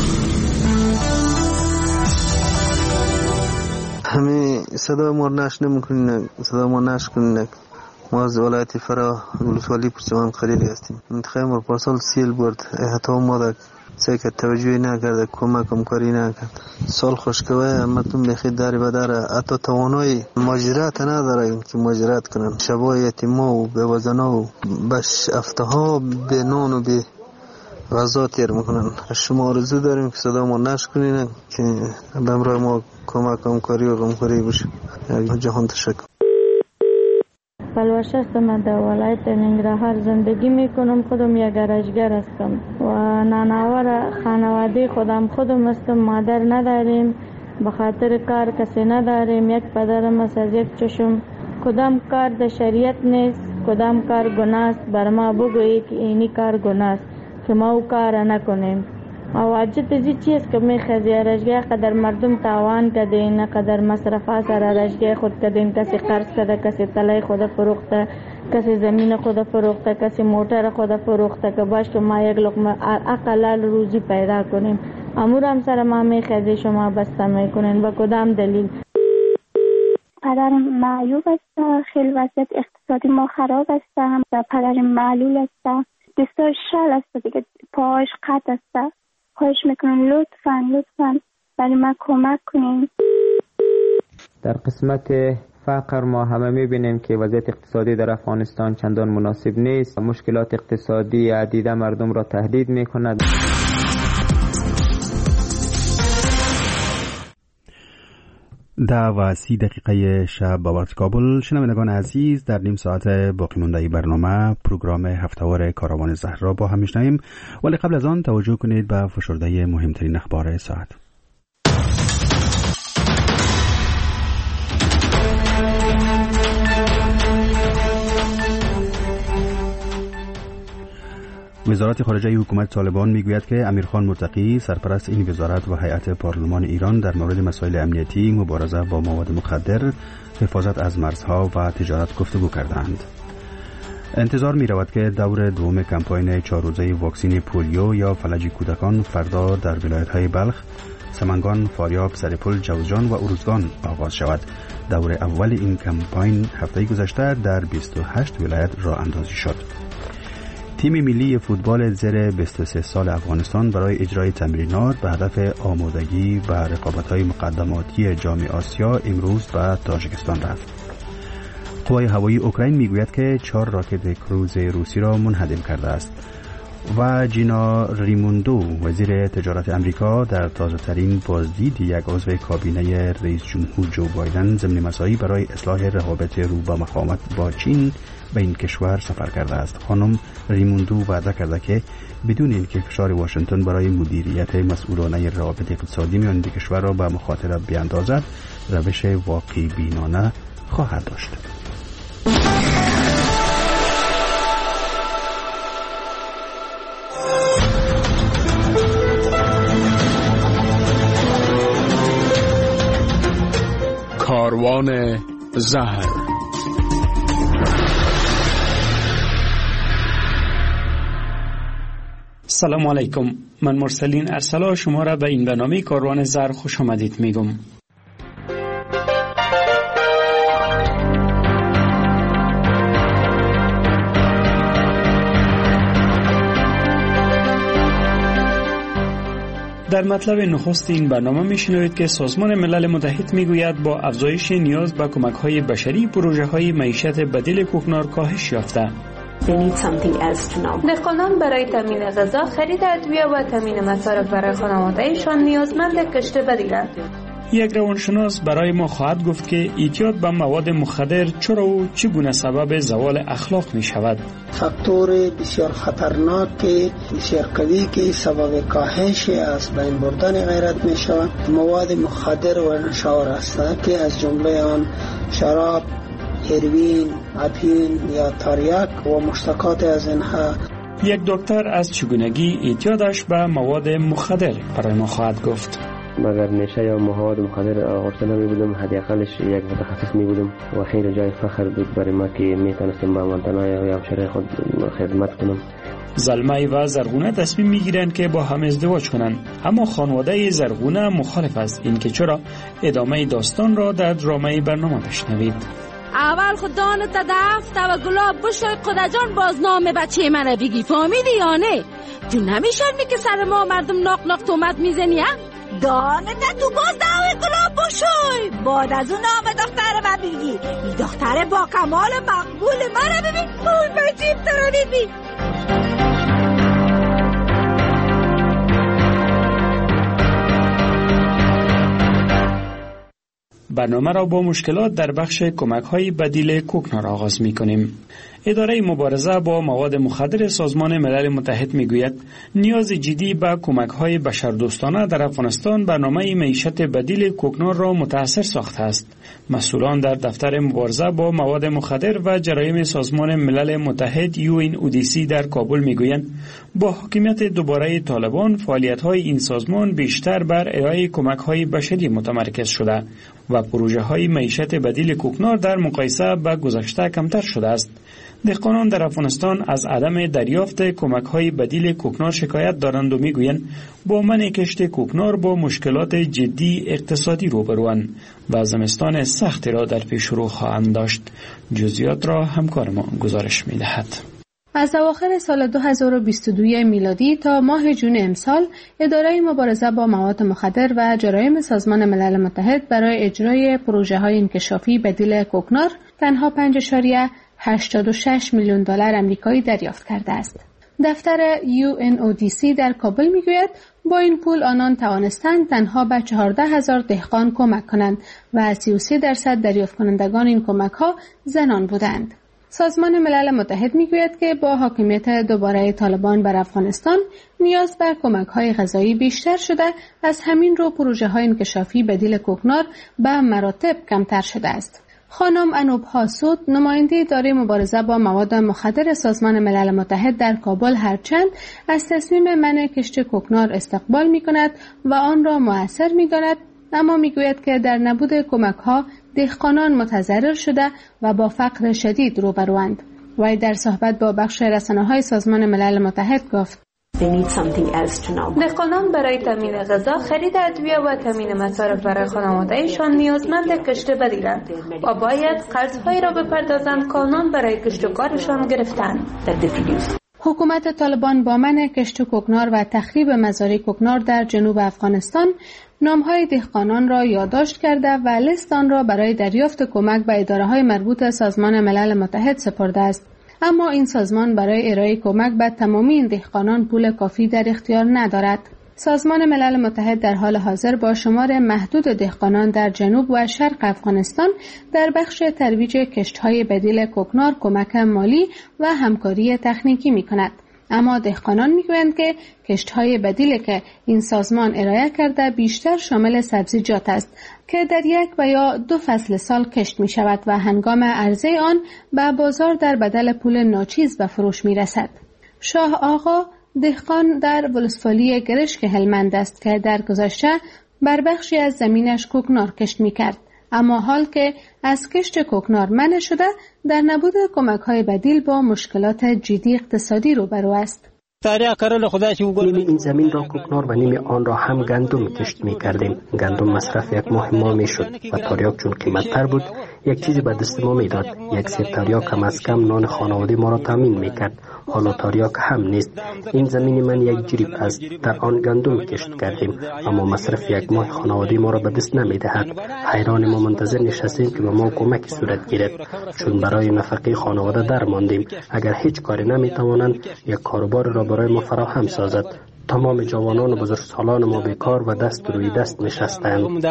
همه صدا ما نشر نمیکنین، صدا ما نشر کنین. ما از ولایت فرا ولسوالی پرچمان خلیلی هستیم. انتخاب ما پارسال سیل برد، حتی ما در سیکت توجهی نکرده، کمکم کاری نکرد. سال خوشگوه همتون بخید داری بداره، حتی توانای ماجرات نداره که ماجرات کنن. شبای یتیما و بیوزنا و بش افتها به نان و به غذا تیر میکنن. شما آرزو داریم که صدا ما نشر کنین که بمرای ما کمکم کاری و غمخوری بشه. جهان تشکر. پلوش هستم، در ولایت ننگرهار زندگی میکنم. خودم یک گرجگر هستم و نانآور خانواده خودم هستم. مادر نداریم، به خاطر کار کسی نداریم. یک پدرم است از یک چشم. کدام کار در شریعت نیست، کدام کار گناه است. بر ما بگویی که اینی کار گناه است که ما او کار نکنیم. واجد چیزی چیز که میخوازی رشگه قدر مردم تاوان کدین، قدر مصرفا سر رشگه خود کدین. کسی قرض کده، کسی تلای خود فروخته، کسی زمین خود فروخته، کسی موتر خود فروخته که باش که ما یک لقمه اقلال روزی پیدا کنیم. امور هم سر ما میخوازی شما بسته میکنین. با کدام دلیل؟ پدرم معیوب است، خیلی وضعیت اقتصادی ما خراب است. پدرم معلول است، دستاش شل است دیگه، پاهاش قطع است. خواهش میکنم لطفاً برای من کمک کنین. در قسمت فقر ما همه میبینیم که وضعیت اقتصادی در افغانستان چندان مناسب نیست. مشکلات اقتصادی عدیده مردم را تهدید میکند. 10:30 شب با وقت کابل. شنوندگان عزیز، در نیم ساعت باقی مانده برنامه پروگرام هفتهوار کاروان زهر را با هم میشنویم، ولی قبل از آن توجه کنید به فشرده مهمترین اخبار ساعت. وزارت خارجه حکومت طالبان میگوید که امیرخان متقی سرپرست این وزارت و هیئت پارلمان ایران در مورد مسائل امنیتی، مبارزه با مواد مخدر، حفاظت از مرزها و تجارت گفتگو کردند. انتظار می رود که دور دوم کمپاین 4 روزه واکسین پولیو یا فلج کودکان فردا در ولایت‌های بلخ، سمنگان، فاریاب، سرپل، جوزجان و اروزگان آغاز شود. دور اول این کمپاین هفته گذشته در 28 ولایت راه اندازی شد. تیم ملی فوتبال زیر 23 سال افغانستان برای اجرای تمرینات به هدف آمادگی به رقابت‌های مقدماتی جام آسیا امروز به تاجیکستان رفت. قوای هوایی اوکراین میگوید که 4 راکت کروز روسی را منهدم کرده است و جینا ریموندو وزیر تجارت امریکا در تازه‌ترین بازدید یک عضو کابینه رئیس جمهور جو بایدن ضمن مساعی برای اصلاح روابط رو به مقاومت با چین به این کشور سفر کرده است. خانم ریموندو وعده کرده که بدون اینکه فشار واشنگتن برای مدیریت مسئولانه روابط اقتصادی میان دو کشور را به مخاطره بیاندازد، روش واقعی بینانه خواهد داشت. کاروان زهر. سلام علیکم، من مرسلین ارسلا شما را به این برنامه کاروان زهر خوش آمدید میگم. در مطلب نخست این برنامه میشنوید که سازمان ملل متحد میگوید با افزایش نیاز به کمک‌های بشری پروژه‌های معیشت بدیل کوکنار کاهش یافته. دهقانان برای تامین غذا، خرید ادویه و تامین مصارف برای خانواده‌شان نیازمند کشت بدیلند. یک روانشناس برای ما خواهد گفت که اعتیاد به مواد مخدر چرا و چگونه سبب زوال اخلاق می شود. فاکتور بسیار خطرناک بسیار قوی که سبب کاهش از بین بردن غیرت می شود مواد مخدر و نشاور است که از جمله آن شراب، هروئین، افیون یا تریاک و مشتقات از اینها. یک دکتر از چگونگی اعتیادش به مواد مخدر برای ما خواهد گفت. مگر نشه یا مواد مخدر آغشته نمی بودم، حداقلش یک متخصص می بودم و خیلی جای فخر بود برای ما که می تونستم با منطقه یا همشهری خود خدمت کنم. زلمه و زرغونه تصمیم می گیرند که با هم ازدواج کنند، اما خانواده زرغونه مخالف است. این که چرا؟ ادامه داستان را در درامه برنامه بشنوید. اول خوددان تا دفت و گلاب بشوی قدجان بازنامه بچه منه بگی، فهمیدی یا نه؟ تو نمیشرمی که سر ما مردم ناق ناق تومت میزنی ها؟ دانه تو باز دعوی گلاب بشوی بعد از اون نام دختر من بگی. این دختر با کمال مقبول منه ببین، اون بچیم تره ببین. برنامه را با مشکلات در بخش کمک‌های بدیل کوکنار آغاز می‌کنیم. اداره مبارزه با مواد مخدر سازمان ملل متحد میگوید نیاز جدی به کمک‌های بشردوستانه در افغانستان برنامه معیشت بدیل کوکنار را متأثر ساخته است. مسئولان در دفتر مبارزه با مواد مخدر و جرایم سازمان ملل متحد UNODC در کابل میگویند با حاکمیت دوباره طالبان فعالیت‌های این سازمان بیشتر بر ارائه کمک‌های بشری متمرکز شده و پروژه‌های معیشت بدیل کوکنار در مقایسه با گذشته کمتر شده است. دهقانان در افغانستان از عدم دریافت کمک‌های بدیل کوکنار شکایت دارند و میگویند با منع کشت کوکنار با مشکلات جدی اقتصادی روبروند و زمستان سختی را در پیش رو خواهند داشت. جزئیات را همکار ما گزارش می‌دهد. از اواخر سال 2022 میلادی تا ماه جون امسال، اداره مبارزه با مواد مخدر و جرایم سازمان ملل متحد برای اجرای پروژه‌های انکشافی بدیل کوکنار تنها 5.86 میلیون دلار آمریکایی دریافت کرده است. دفتر UNODC در کابل میگوید با این پول آنان توانستند تنها به 14,000 دهقان کمک کنند و 33% دریافت کنندگان این کمک‌ها زنان بودند. سازمان ملل متحد میگوید که با حاکمیت دوباره طالبان بر افغانستان نیاز به کمک‌های غذایی بیشتر شده، از همین رو پروژه‌های انکشافی بدیل کوکنار به مراتب کمتر شده است. خانم انوب هاسود، نماینده اداره مبارزه با مواد مخدر سازمان ملل متحد در کابل، هرچند از تصمیم منع کشت کوکنار استقبال می‌کند و آن را مؤثر می‌داند، اما میگوید که در نبود کمک‌ها دهقانان متضرر شده و با فقر شدید روبروند. وی در صحبت با بخش رسانه‌های سازمان ملل متحد گفت: دهقانان برای تامین غذا، خرید ادویه و تامین مصارف برای خانواده‌شان نیازمند کشت بدیلند و باید قرض‌هایی را بپردازند که آنان برای کشت و کارشان گرفتند. حکومت طالبان با منع کشت کوکنار و تخریب مزارع کوکنار در جنوب افغانستان نام‌های دهقانان را یادداشت کرده و لیست آن را برای دریافت کمک به اداره‌های مربوط سازمان ملل متحد سپرده است. اما این سازمان برای ارائه کمک به تمامی این دهقانان پول کافی در اختیار ندارد. سازمان ملل متحد در حال حاضر با شمار محدود دهقانان در جنوب و شرق افغانستان در بخش ترویج کشت‌های بدیل کوکنار کمک مالی و همکاری تکنیکی می‌کند. اما دهقانان میگویند که کشت‌های بدیلی که این سازمان ارائه کرده بیشتر شامل سبزیجات است که در یک و یا دو فصل سال کشت می شود و هنگام عرضه آن به بازار در بدل پول ناچیز به فروش می رسد. شاه آقا دهقان در ولسوالی گرشک هلمند است که در گذشته بر بخشی از زمینش کوکنار کشت می کرد. اما حال که از کشت کوکنار منع شده، در نبود کمک‌های بدیل با مشکلات جدی اقتصادی روبرو است. نیم این زمین را کوکنار و نیم آن را هم گندم کشت می کردیم. گندم مصرف یک ماه ما می شد و تریاک چون قیمت‌تر بود یک چیزی به دست ما می داد. یک سیر تریاک کم از کم نان خانواده ما را تامین می کرد. حالا تریاک هم نیست. این زمین من یک جریب است، در آن گندم کشت کردیم، اما مصرف یک ماه خانواده ما را به دست نمی دهد. حیران ما منتظر نشستیم که به ما کمکی صورت گیرد، چون برای نفقه خانواده در ماندیم. اگر هیچ کاری نمی توانند یک کاروبار را برای ما فراهم سازد. تمام جوانان و بزرگسالان ما بیکار و دست روی دست نشستند.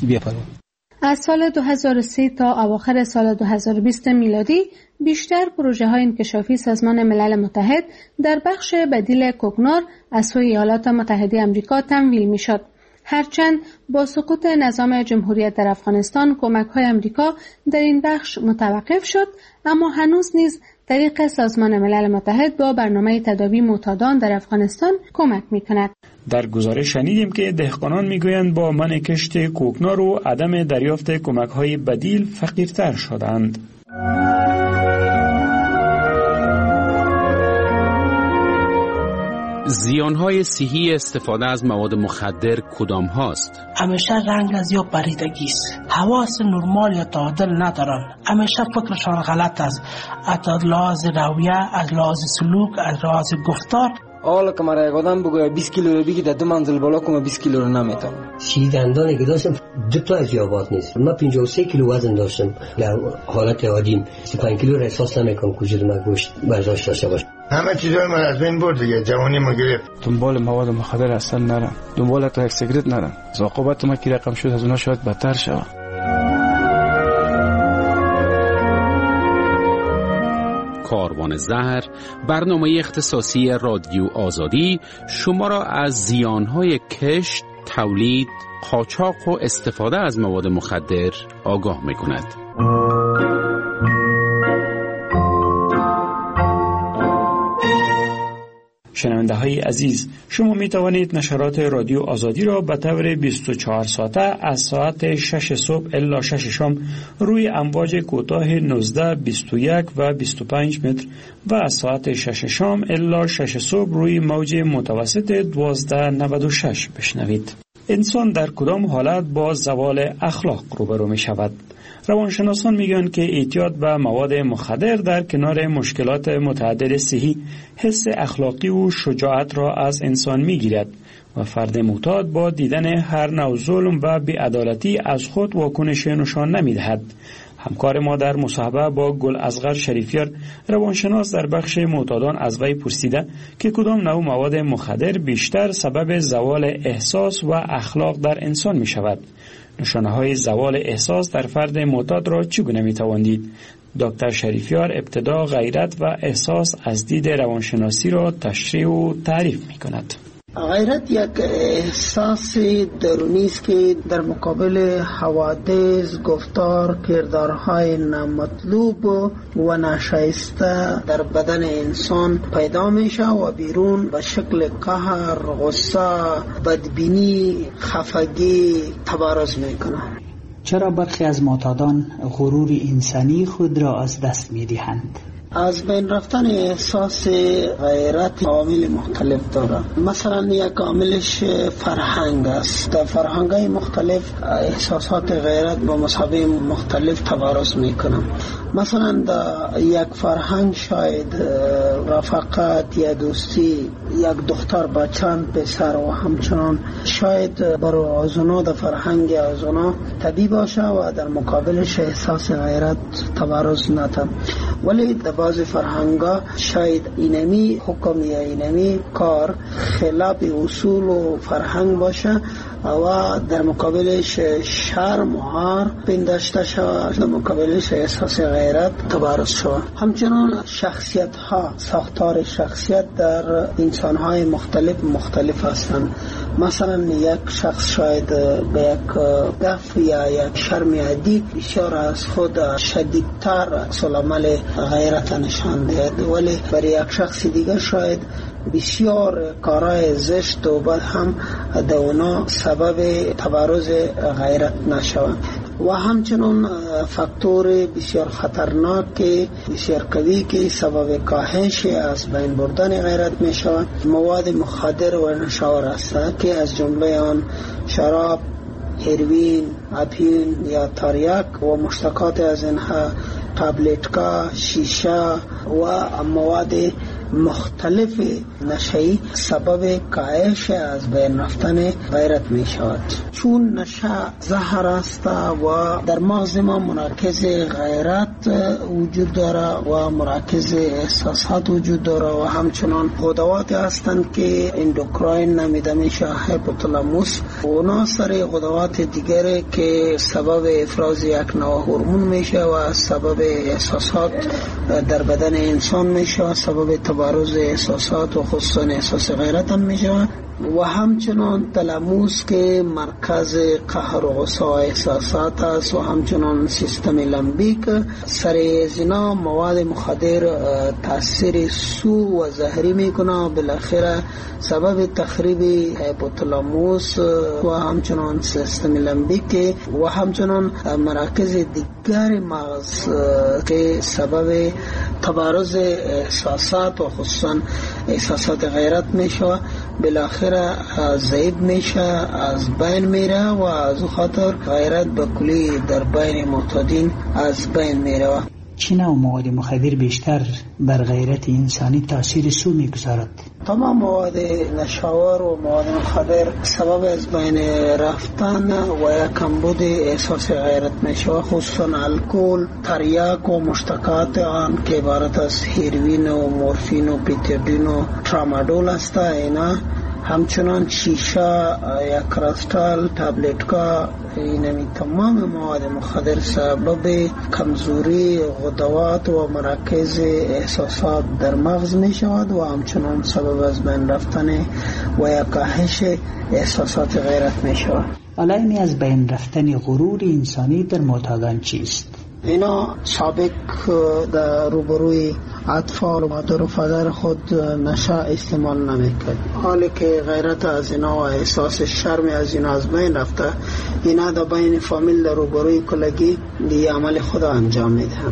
از سال 2003 تا اواخر سال 2020 میلادی بیشتر پروژه‌های انکشافی سازمان ملل متحد در بخش بدیل کوکنار از سوی ایالات متحده آمریکا تمویل می‌شد. هرچند با سقوط نظام جمهوریت در افغانستان کمک‌های آمریکا در این بخش متوقف شد، اما هنوز نیز طریق سازمان ملل متحد با برنامه تداوی معتادان در افغانستان کمک می‌کند. در گزارش شنیدیم که دهقانان میگویند با منع کشت کوکنار و عدم دریافت کمک‌های بدیل فقیرتر شدند. زیانهای صحی استفاده از مواد مخدر کدام هاست؟ همیشه رنگ از یا پریدگی است. حواس نرمال یا تعادل ندارن. همیشه فکرشان غلط است. از لحاظ رویه، از لحاظ سلوک، از لحاظ گفتار. حالا که مرا یک آدم بگوید 20 کیلو رو بگی در 2 منزل بالا کنم 20 کیلو رو نمیتونم. دندانی که داشتم 2 تا از یابات نیست. من 53 کیلو وزن داشتم در حالت عادیم. 35 کیلو را احساس نمیکنم وجود من گوشت برداشت داشته باشه. همه چیزای من از بین برد دیگه، جوانی ما گرفت. دنبال مواد مخدر اصلا نرم، دنبال تا یک سیگرت نرم. عاقبت ما که رقم شد از اونها شاید بدتر شود. کاروان زهر، برنامه اختصاصی رادیو آزادی شما را از زیانهای کشت، تولید، قاچاق و استفاده از مواد مخدر آگاه می‌کند. شنونده های عزیز، شما می توانید نشرات رادیو آزادی را به طور 24 ساعته از ساعت 6 صبح الا 6 شام روی امواج کوتاه 19، 21 و 25 متر و از ساعت 6 شام الا 6 صبح روی موج متوسط 1296 بشنوید. انسان در کدام حالت با زوال اخلاق روبرو می شود؟ روانشناسان میگن که اعتیاد به مواد مخدر در کنار مشکلات متعدد صحی حس اخلاقی و شجاعت را از انسان میگیرد و فرد معتاد با دیدن هر نوع ظلم و بی‌عدالتی از خود واکنش نشان نمیدهد. همکار ما در مصاحبه با گل اصغر شریفیار روانشناس در بخش معتادان از وی پرسیده که کدام نوع مواد مخدر بیشتر سبب زوال احساس و اخلاق در انسان می شود. نشانه‌های زوال احساس در فرد معتاد را چگونه می‌توان دید؟ دکتر شریفیار ابتدا غیرت و احساس از دید روانشناسی را تشریح و تعریف می‌کند. غیرت یک احساس درونی است که در مقابل حوادث، گفتار، کردارهای نامطلوب و ناشایسته در بدن انسان پیدا میشه و بیرون به شکل قهر، غصه، بدبینی، خفگی تبارز میکنه. چرا برخی از معتادان غرور انسانی خود را از دست میدهند؟ از بین رفتن احساس غیرت عوامل مختلف داره. مثلا یک عاملش فرهنگ است. در فرهنگ‌های مختلف احساسات غیرت با مسابقه مختلف تبارز میکنه. مثلا در یک فرهنگ شاید رفاقت یا دوستی یک دختر با چند پسر و همچنان شاید برای آزونا در فرهنگ آزونا طبیعی باشه و در مقابلش احساس غیرت تبارز نده. ولی در بعض فرهنگا شاید اینمی حکم یا اینمی کار خلاف اصول و فرهنگ باشه و در مقابلش شرم و عار پنداشته شود، در مقابلش احساس غیرت تبارز شود. همچنان شخصیت ها، ساختار شخصیت در انسان های مختلف هستند. مثلا یک شخص شاید به یک گف یا یک شرم عادی بسیار از خود شدیدتر عمل غیرت نشان دهد، ولی برای یک شخص دیگر شاید بسیار کارهای زشت و بعد هم در اونا سبب تبارز غیرت نشود. و همچنین فاکتور بسیار خطرناک بسیار قوی که سبب کاهش از بین بردن غیرت می شود مواد مخدر و نشاور است که از جمله آن شراب، هروئین، اپین یا تریاک و مشتقات از اینها، تابلتکا، شیشه و مواد مختلف نشه‌ای سبب کاهش از بین رفتن غیرت می شود. چون نشه زهر است و در مغز ما مرکز غیرت وجود داره و مرکز احساسات وجود داره و همچنان غدوات هستند که اندوکراین نامیده میشه، هایپوتالاموس و اونا سر غدوات دیگری که سبب افراز یک نوع هورمون میشه و سبب احساسات در بدن انسان میشه و سبب تبارز احساسات و خصوصا احساس غیرت هم میشه. و همچنان تلاموس که مرکز قهر و غصه و احساسات است و همچنان سیستم لمبیک. سر زنا مواد مخدر تاثیر سو و زهری میکنه، بالاخره سبب تخریب هایپوتالاموس و همچنان سیستم لمبیک و همچنان مراکز دیگر مغز که سبب تبارز احساسات و خصوصا احساسات غیرت میشه، بالاخره ضعیف میشه، از بین میره و از خاطر غیرت به کلی در بین معتادین از بین میره. چه نوع مواد مخدر بیشتر بر غیرت انسانی تاثیر سو میگذارد؟ تمام مواد نشاور و مواد مخدر سبب از بین رفتن و یک کمبود احساس غیرت میشه، خصوصا الکل، تریاک و مشتقات آن که عبارت از هروئین و مورفین و پیتیدین و ترامادول است. اینا همچنان شیشه یا کریستال، تابلتکا، اینمی تمام مواد مخدر سبب کمزوری غدوات و مراکز احساسات در مغز می شود و همچنان سبب از بین رفتن و یا کاهش احساسات غیرت می شود. علائم از بین رفتن غرور انسانی در معتادان چیست؟ اینا سابق در روبروی اطفال و مادر و پدر خود نشه استعمال نمیکرد، حالی که غیرت از اینا و احساس شرم از اینا از بین رفته، اینا در بین فامیل در روبروی کلگی دی عمل خدا انجام میدهند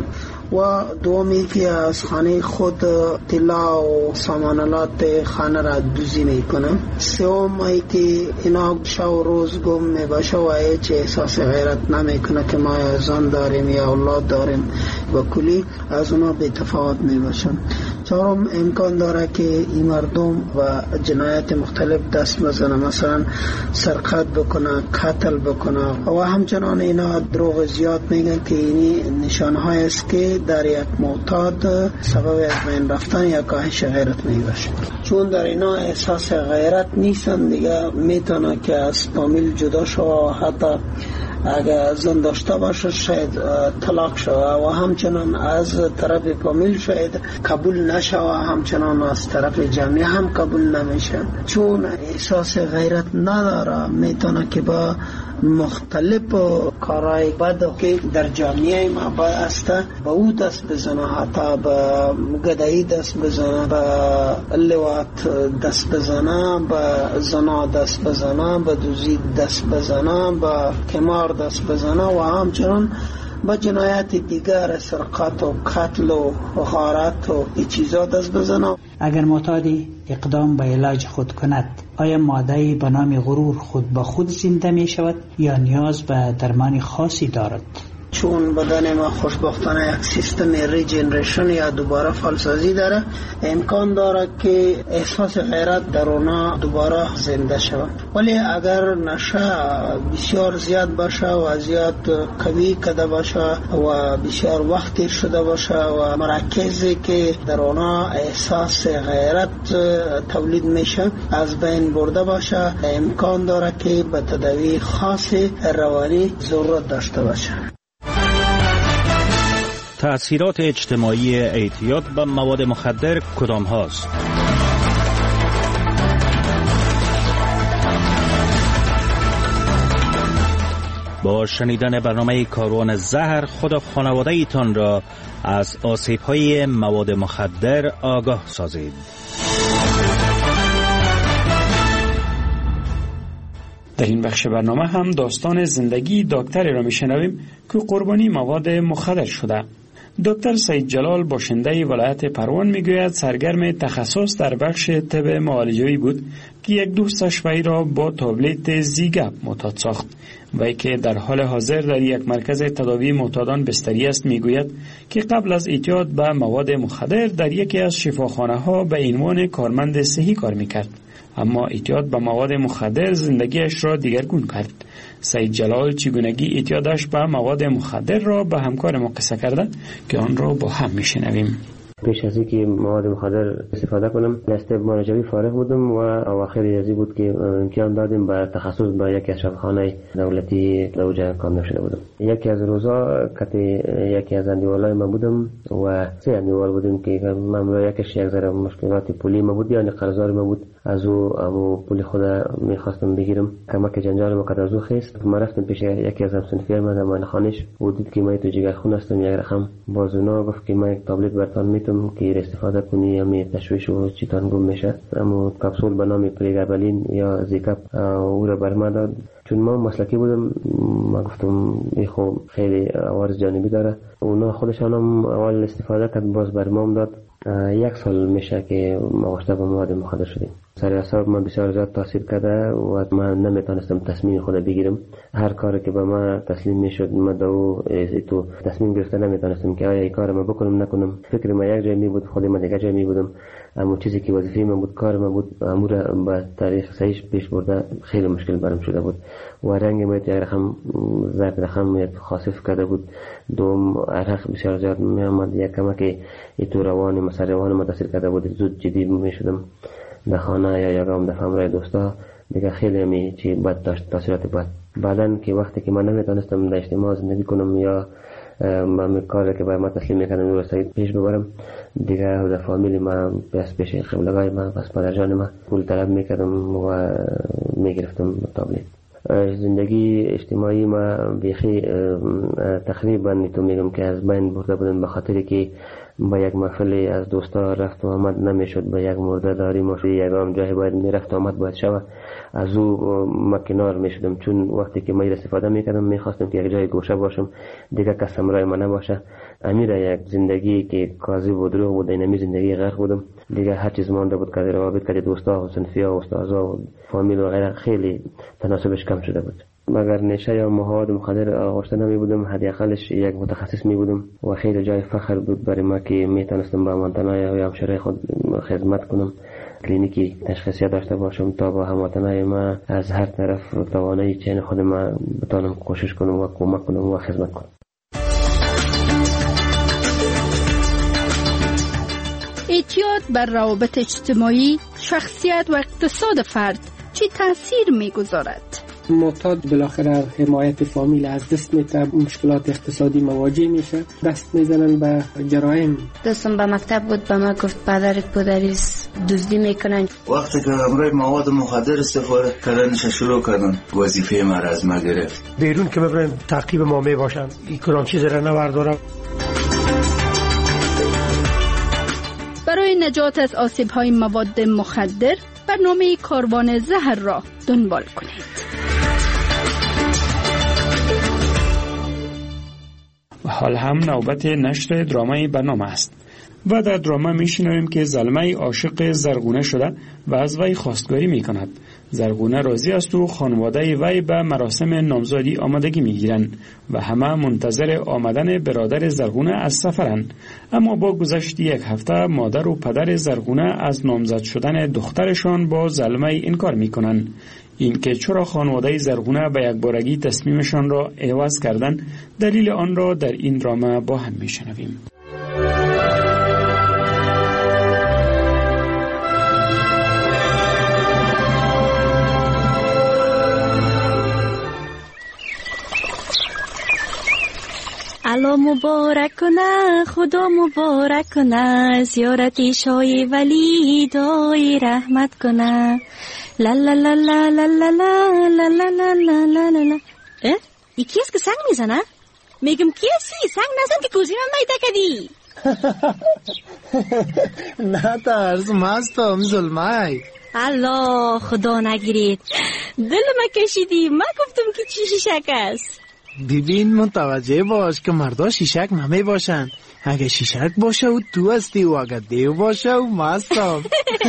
و دومی که از خانه خود طلا و سامانالات خانه را دزدی میکنه. سوم ای که اینا شب روز گم میباشه و هیچ احساس غیرت نمیکنه که ما زن داریم یا اولاد داریم و کلی از اونا به تفاوت میباشن. چهارم امکان داره که این مردم و جنایت مختلف دست بزنه، مثلا سرقت بکنه، قتل بکنه و همچنان اینا دروغ زیاد میگن که اینی نشانهای است که در یک معتاد سبب از بین رفتن یا کاهش غیرت میباشه. چون در اینا احساس غیرت نیستن دیگه میتونه که از فامیل جدا شو و حتی اگر زن داشته باشه شاید طلاق شوه و همچنان از طرف فامیل شاید قبول نشوه، همچنان از طرف جمعی هم قبول نمیشه. چون احساس غیرت نداره میتونه که با مختلف کارهای بد که در جامعه ما باید است با او دست بزنه، حتی با گدایی دست بزنه، با لواط دست بزنه، با زنا دست بزنه، با دزدی دست بزنه، با قمار دست بزنه و همچنان با جنایت دیگر سرقت و قتل و غارت و این چیزا دست بزنه. اگر معتادی اقدام به علاج خود کند، آیا ماده‌ای به نام غرور خود با خود زنده می شود یا نیاز به درمان خاصی دارد؟ چون بدن ما خوشبختانه یک سیستم ریجنریشن یا دوباره فعالسازی داره، امکان داره که احساس غیرت در اونا دوباره زنده شود. ولی اگر نشه بسیار زیاد باشه و زیاد قوی کده باشه و بسیار وقتی شده باشه و مرکزی که در اونا احساس غیرت تولید میشه از بین برده باشه، امکان داره که به تداوی خاص روانی ضرورت داشته باشه. تأثیرات اجتماعی اعتیاد به مواد مخدر کدام هاست؟ با شنیدن برنامه کاروان زهر خود و خانواده ایتان را از آسیب‌های مواد مخدر آگاه سازید. در این بخش برنامه هم داستان زندگی دکتری را میشنویم که قربانی مواد مخدر شده. دکتر سید جلال باشنده ولایت پروان میگوید سرگرم تخصص در بخش طب معالجه‌ای بود که یک دوستش وی را با تابلت زیگپ معتاد ساخت. وی که در حال حاضر در یک مرکز تداوی معتادان بستری است میگوید که قبل از اعتیاد به مواد مخدر در یکی از شفاخانه‌ها به عنوان کارمند صحی کار میکرد، اما اعتیاد به مواد مخدر زندگیش را دیگرگون کرد. سید جلال چگونگی اعتیادش به مواد مخدر را به همکار ما قصه کرده که آن را با هم میشنویم. پیش از اینکه مواد مخدر استفاده کنم از طب معالجوی فارغ بودم و اواخر ریاضی بود که امتحان دادیم به تخصص به یکی از شفاخانه دولتی در اوجه کامیاب شده بودم. یکی از روزا یکی از اندیوالای ما بودم و 3 اندیوال بودیم که معمولا یکیش یک ذره مشکلات پولی ما بود، یعنی قرضدار ما بود. از او پول خود میخواستم بگیرم، کمک جنجال ما قدر از او خیست. ما رفتم پیش یکی از همسنفیان من در ماین خانش و دید که من تو جگر خون هستم. یک رقم بازونا گفت که من یک تابلت برتان میتونم که استفاده کنی یا می تشویش و چیتان گم میشه. اما کپسول به نام پریگابالین یا زیکاپ او را بر ما داد. چون ما مسلکی بودم ما گفتم این خو خیلی عوارض جانبی داره. اونا خودشان هم اول استفاده کرد، باز بر ما داد. 1 سال میشه که ما واشته با مواد مخدر شدیم. سر اعصاب من بسیار زیاد تاثیر کرده و من نمیتونستم تصمیم خود بگیرم. هر کاری که به ما تسلیم میشد من تو تصمیم گرفته نمیتونستم که آیا این کار ما بکنم نکنم. فکر ما یک جای می بود، خود من دیگه جای می بودم. اما چیزی که وظیفه من بود، کار من بود، امور به طریق صحیح پیش برده خیلی مشکل برام شده بود و رنگ ما یک رقم زرد رقم خاصف کرده بود. دوم عرق بسیار زیاد می آمد، یک کمک تو روان ما تاثیر کرده بود. زود جدی می شدم در خانه یا یگام در همراه دوستا دیگه خیلی می چی بد داشت، تاثیرات بد. بعدن که وقتی که من نمیتونستم در اجتماع زندگی کنم یا من کاری که باید ما تسلیم میکنم رو سعید پیش ببرم دیگه، در فامیلی من پیش قبلگاه من پس پدر جان من پول طلب میکردم و میگرفتم تابلت. زندگی اجتماعی ما بیخی تقریبا تو میگم که از بین برده بودم به خاطری که با یک محفلی از دوستا رفت و آمد نمیشد. به یک مرده داری ماشی یگام جایی باید میرفت آمد باید شود، از او ما کنار میشدم، چون وقتی که من استفاده میکردم میخواستم که یک جای گوشه باشم دیگه کس همراه ما نباشه. امیر یک زندگی که کاذب و دروغ بود، اینمی زندگی غرق بودم دیگه. هر چیز مانده بود که روابط که دوستا و صنفیا و استادا و فامیل و غیره خیلی تناسبش کم شده بود. مگر نشه یا مواد مخدر آغشته نمی بودم، حداقلش یک متخصص می بودم و خیلی جای فخر بود برای ما که می تونستم با هموطنای و همشهری خود خدمت کنم، کلینیکی تشخیصی داشته باشم تا با هموطنای ما از هر طرف توانایی چین خود ما بتونم کوشش کنم و کمک کنم و خدمت کنم. اعتیاد بر روابط اجتماعی، شخصیت و اقتصاد فرد چه تأثیر می‌گذارد؟ معتاد بالاخره حمایت فامیل از دست میده، مشکلات اقتصادی مواجه میشه، دست میزنن به جرایم. دوستم به مکتب بود، به ما گفت پدرت پدریس دزدی میکنن. وقتی که همراه مواد مخدر استفاده کردنش شروع کردن، وظیفه ما را از ما گرفت. بیرون که ببرن تعقیب ما میباشن، این کدام چیز را نبردارم. برای نجات از آسیب‌های مواد مخدر برنامه کاروان زهر را دنبال کنید. حال هم نوبت نشر درامای برنامه است و در درامه میشنویم که زلمه عاشق زرغونه شده و از وی خواستگاری میکند. زرغونه راضی است و خانواده وی به مراسم نامزدی آمادگی میگیرند و همه منتظر آمدن برادر زرغونه از سفرند. اما با گذشت یک هفته مادر و پدر زرغونه از نامزد شدن دخترشان با زلمه انکار میکنند. این که چرا خانواده زرغونه به یک بارگی تصمیمشان را عوض کردند، دلیل آن را در این درامه با هم میشنویم. الله مبارک کنه، خدا مبارک کنه، زیارت شای ولی دای رحمت کنه. لا لا لا لا لا لا لا لا لا لا لا لا. ای کی است که سنگ میزنه؟ میگم کی هستی؟ سنگ نزن که گوزی من میده کدی. نه ترس، مستم ظلمای. الله خدا نگیرید، دل ما کشیدی. من گفتم که چی شیشک است. ببین متوجه باش که مردا شیشک نمی باشن. اگه شیشک باشه و تو هستی و اگه دیو باشه و مستم.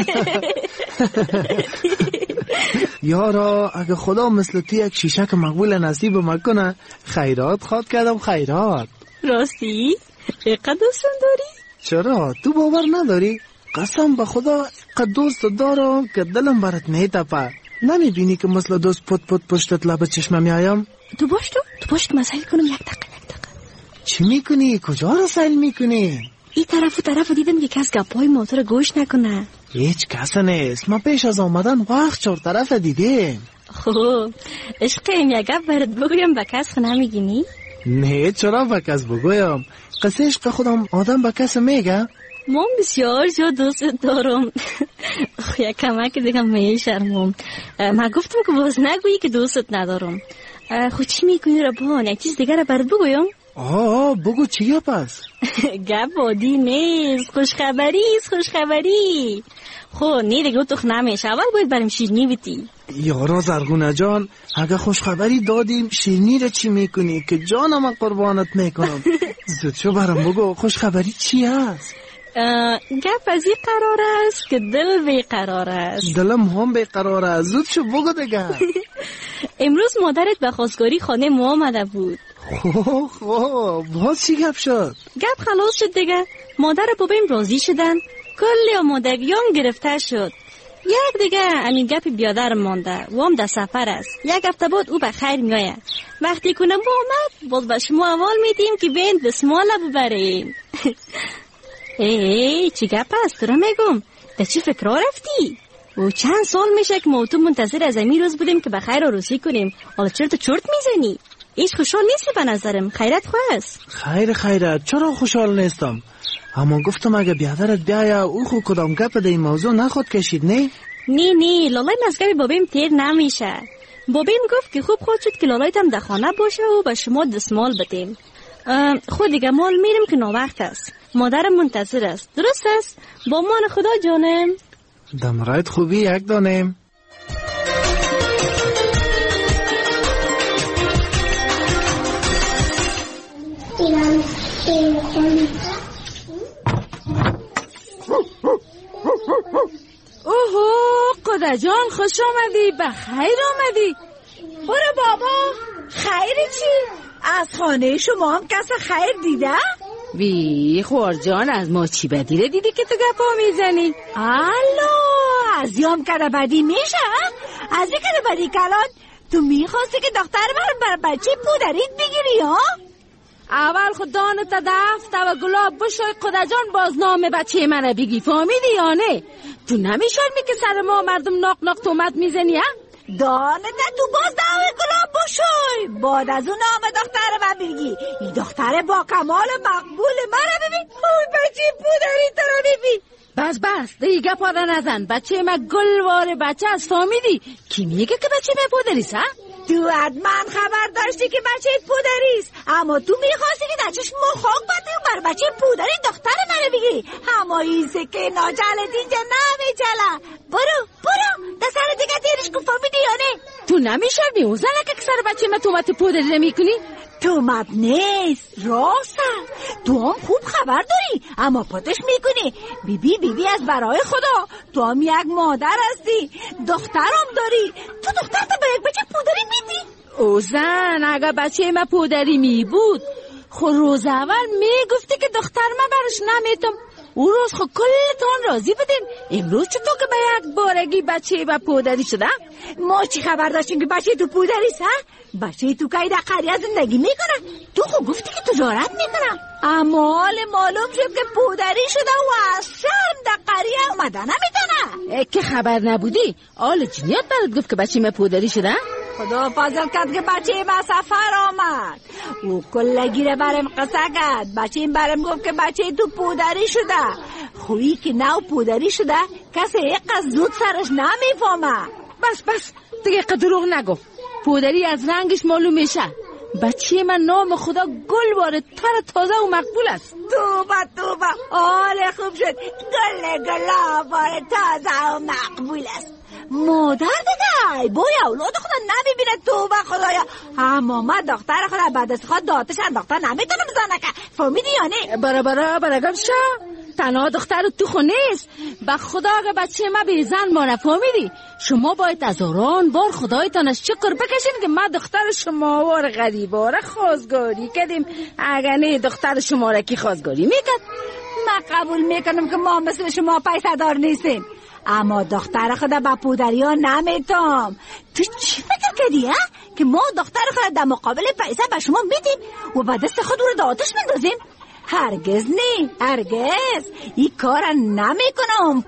یارا اگه خدا مثل تو یک شیشک مقبول نصیب مکنه، خیرات خواد کردم خیرات. راستی؟ اقدر دوستم داری؟ چرا؟ تو باور نداری؟ قسم به خدا قد دوست دارم که دلم برات میتپه. نمیبینی که مثل دوست پت پت پشتت لب چشمم میایم؟ تو باش که مسائل کنم. یک دقیقه. چی میکنی؟ کجا را سیل میکنی؟ این طرف دیدم که کس گپای موتور گوش نکنه. هیچ کس نیست، ما پیش از آمدن وقت چهار طرف دیدیم. خوب عشقیم، یک گپ برات بگویم به کس نمیگینی؟ نه چرا به کس بگویم؟ قصه عشق خودم آدم به کس میگه؟ من بسیار زیاد دوست دارم. یک کمک دیگه میشرمم. من گفتم که باز نگویی که دوستت ندارم. خود چی میکنی ربان؟ یک چیز دیگه را برات بگویم؟ بگو چیه پس؟ گپ عادی نیست، خوشخبری. خب نه دیگه تو نمیشه، اول باید بریم شیرینی بیتی. یارا زرغونه جان، اگه خوشخبری دادیم شیرینی را چی میکنی که جانم قربانت میکنم؟ زود شو برام بگو خوشخبری چی هست؟ گپ از این قرار است که دل بیقرار است. دلم هم بیقرار است، زود شو بگو دیگه. امروز مادرت به خواستگاری خانه ما آمده بود. خوب باز چی گپ شد؟ گپ خلاص شد دیگه. مادر بابیم راضی شدن، کلی آمادگیان گرفته شد. یک دیگه همین گپ بیادر مانده و هم در سفر است. یک هفته بعد او به خیر میآید. وقتی کنم با آمد باز به شما اول میدیم که بین دسماله ببریم. چی گپ است؟ تو را میگم در چی فکر رفتی؟ و چند سال میشه که ما تو منتظر از این روز بودیم که به خیر عروسی کنیم. حالا چرت میزنی؟ ایش خوشحال نیستی به نظرم. خیرت خواست؟ خیرت چرا خوشحال نیستم؟ اما گفتم اگه بیادرت بیایا او خود کدام گپ در این موضوع نخود کشید نه؟ نه لالای مزگب بابیم تیر نمیشه. بابیم گفت که خوب خود شد که لالایتم در خانه باشه و به شما دستمال بدیم. خود دیگه مال میریم که ناوقت است. مادرم منتظر است. درست است؟ با مان خدا جانم. دمرایت خوبی یک دانم. اوهو قدر جان خوش آمدی، بخیر آمدی. برو بابا. خیر چی؟ از خانه شما هم کس خیر دیده؟ وی خوار جان از ما چی بدیره دیدی که تو گپا میزنی؟ الو از یام کده بدی میشه؟ از این کده بدی کلان تو میخواستی که دختر من بر بچه پودریت بگیری ها؟ اول خود دانتا دفت و گلاب بشوی قدر جان باز نام بچه من بگی، فهمیدی یا نه؟ تو نمیشرمی که سر ما مردم ناق ناق تومت میزنی ها؟ دانتا تو باز داوی گلاب بشوی بعد از اون نام دختر من بگی. این دختر با کمال مقبول من ببین. اوی بچه پودری تو رو ببین. بس دیگه پادا نزن. بچه من گلوار بچه از، فهمیدی؟ کی میگه که بچه من پودریست ها؟ تو حتما خبر داشتی که بچه پودریست، اما تو میخواستی که دچش مخاق بدی و بر بچه پودری دختر منو بگی. اما این سکه ناجلت اینجا نمیچله. برو دستر دیگه دیرش کن، فهمیدی یا نه؟ تو نمیشرمی اون زنه که سر بچه من تومت پودری نمیکنی؟ تومت نیست، راست. تو هم خوب خبر داری اما پاتش میکنی. بیبی از برای خدا، تو هم یک مادر هستی، دخترم داری. تو دختر تا به یک بچه پودری میدی؟ او زن اگه بچه من پودری می بود خو روز اول میگفتی که دختر من برش نمیتم. او روز خو کلتان راضی بودین. امروز چطور که به یک بارگی بچه با پودری شده؟ ما چی خبر داشتیم که بچه تو پودریست ها؟ بچه تو که در قریه زندگی میکنه. تو خو گفتی که تجارت میکنه، اما حال معلوم شد که پودری شده و از شرم در قریه اومده نمیتونه. که خبر نبودی؟ آل جنیات برات گفت که بچه من پودری شده؟ خدا فضل کرد که بچه ما سفر آمد. او کلگیره برم قصه کرد. بچه این برم گفت که بچه تو پودری شده. خویی که نو پودری شده کسی یک زود سرش نمیفهمه. بس دیگه دروغ نگو. پودری از رنگش معلوم میشه. بچه من نام خدا گل واره تر تازه و مقبول است. توبه آله خوب شد. گلا واره تازه و مقبول است. مادر دیگه بای اولاد خدا نمیبینه. توبه خدایا. اما من دختر خدا بعد از خود داتش انداختن نمیتونم بزنه که، فهمیدی یا نه؟ برگم شا تنها دختر تو خونه نیست. به خدا اگه بچه ما به زن مانه، فهمیدی؟ شما باید از آران بار خدایتان از شکر بکشین که ما دختر شما وار غریباره خواستگاری کردیم. اگه نه دختر شما را کی خواستگاری میکرد؟ من قبول میکنم که ما مثل شما پیسه دار نیستیم، اما دختر خدا با پودری ها نمیتام. تو چی فکر کردی ها؟ که ما دختر خدا در مقابل پیسه به شما میدیم و با دست خود رو آتش میندازیم؟ هرگز نه، هرگز این کار نمیکنم.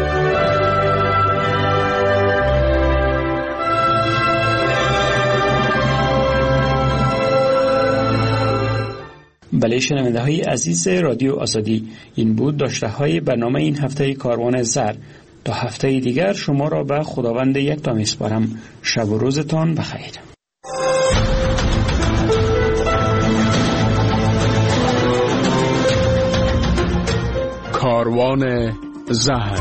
بله شنونده های عزیز رادیو آزادی، این بود داشته های برنامه این هفته کاروان زر. تا هفته دیگر شما را به خداوند یکتا میسپارم. شب و روزتان بخیر. کاروان زهر.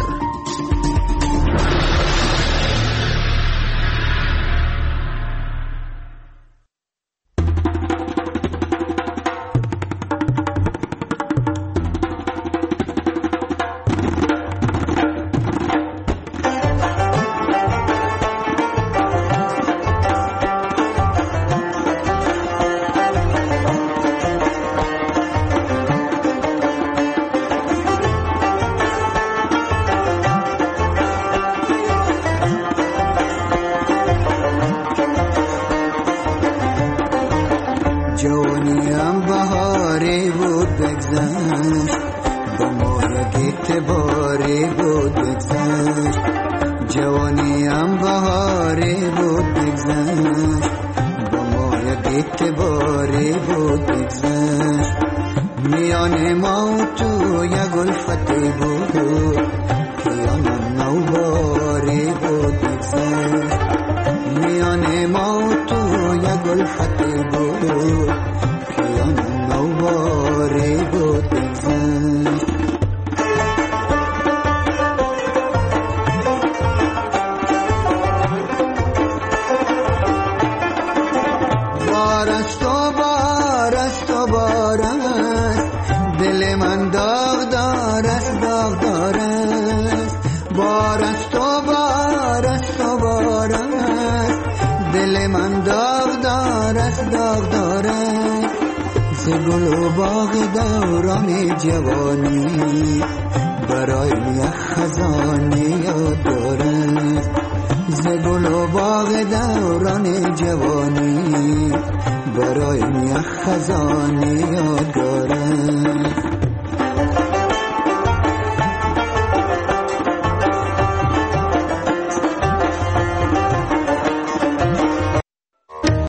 میان ما تو یک الفت بود، خیانت نو بار است و بار است و بار است، دل من داغدار است داغدار است. بار است و بار است و بار است، دل من داغدار است داغدار است. ز گل و باغ دوران جوانی برای یک خزانه یادگار است. ز گل و باغ دوران جوانی برای یک خزانه یادگار است.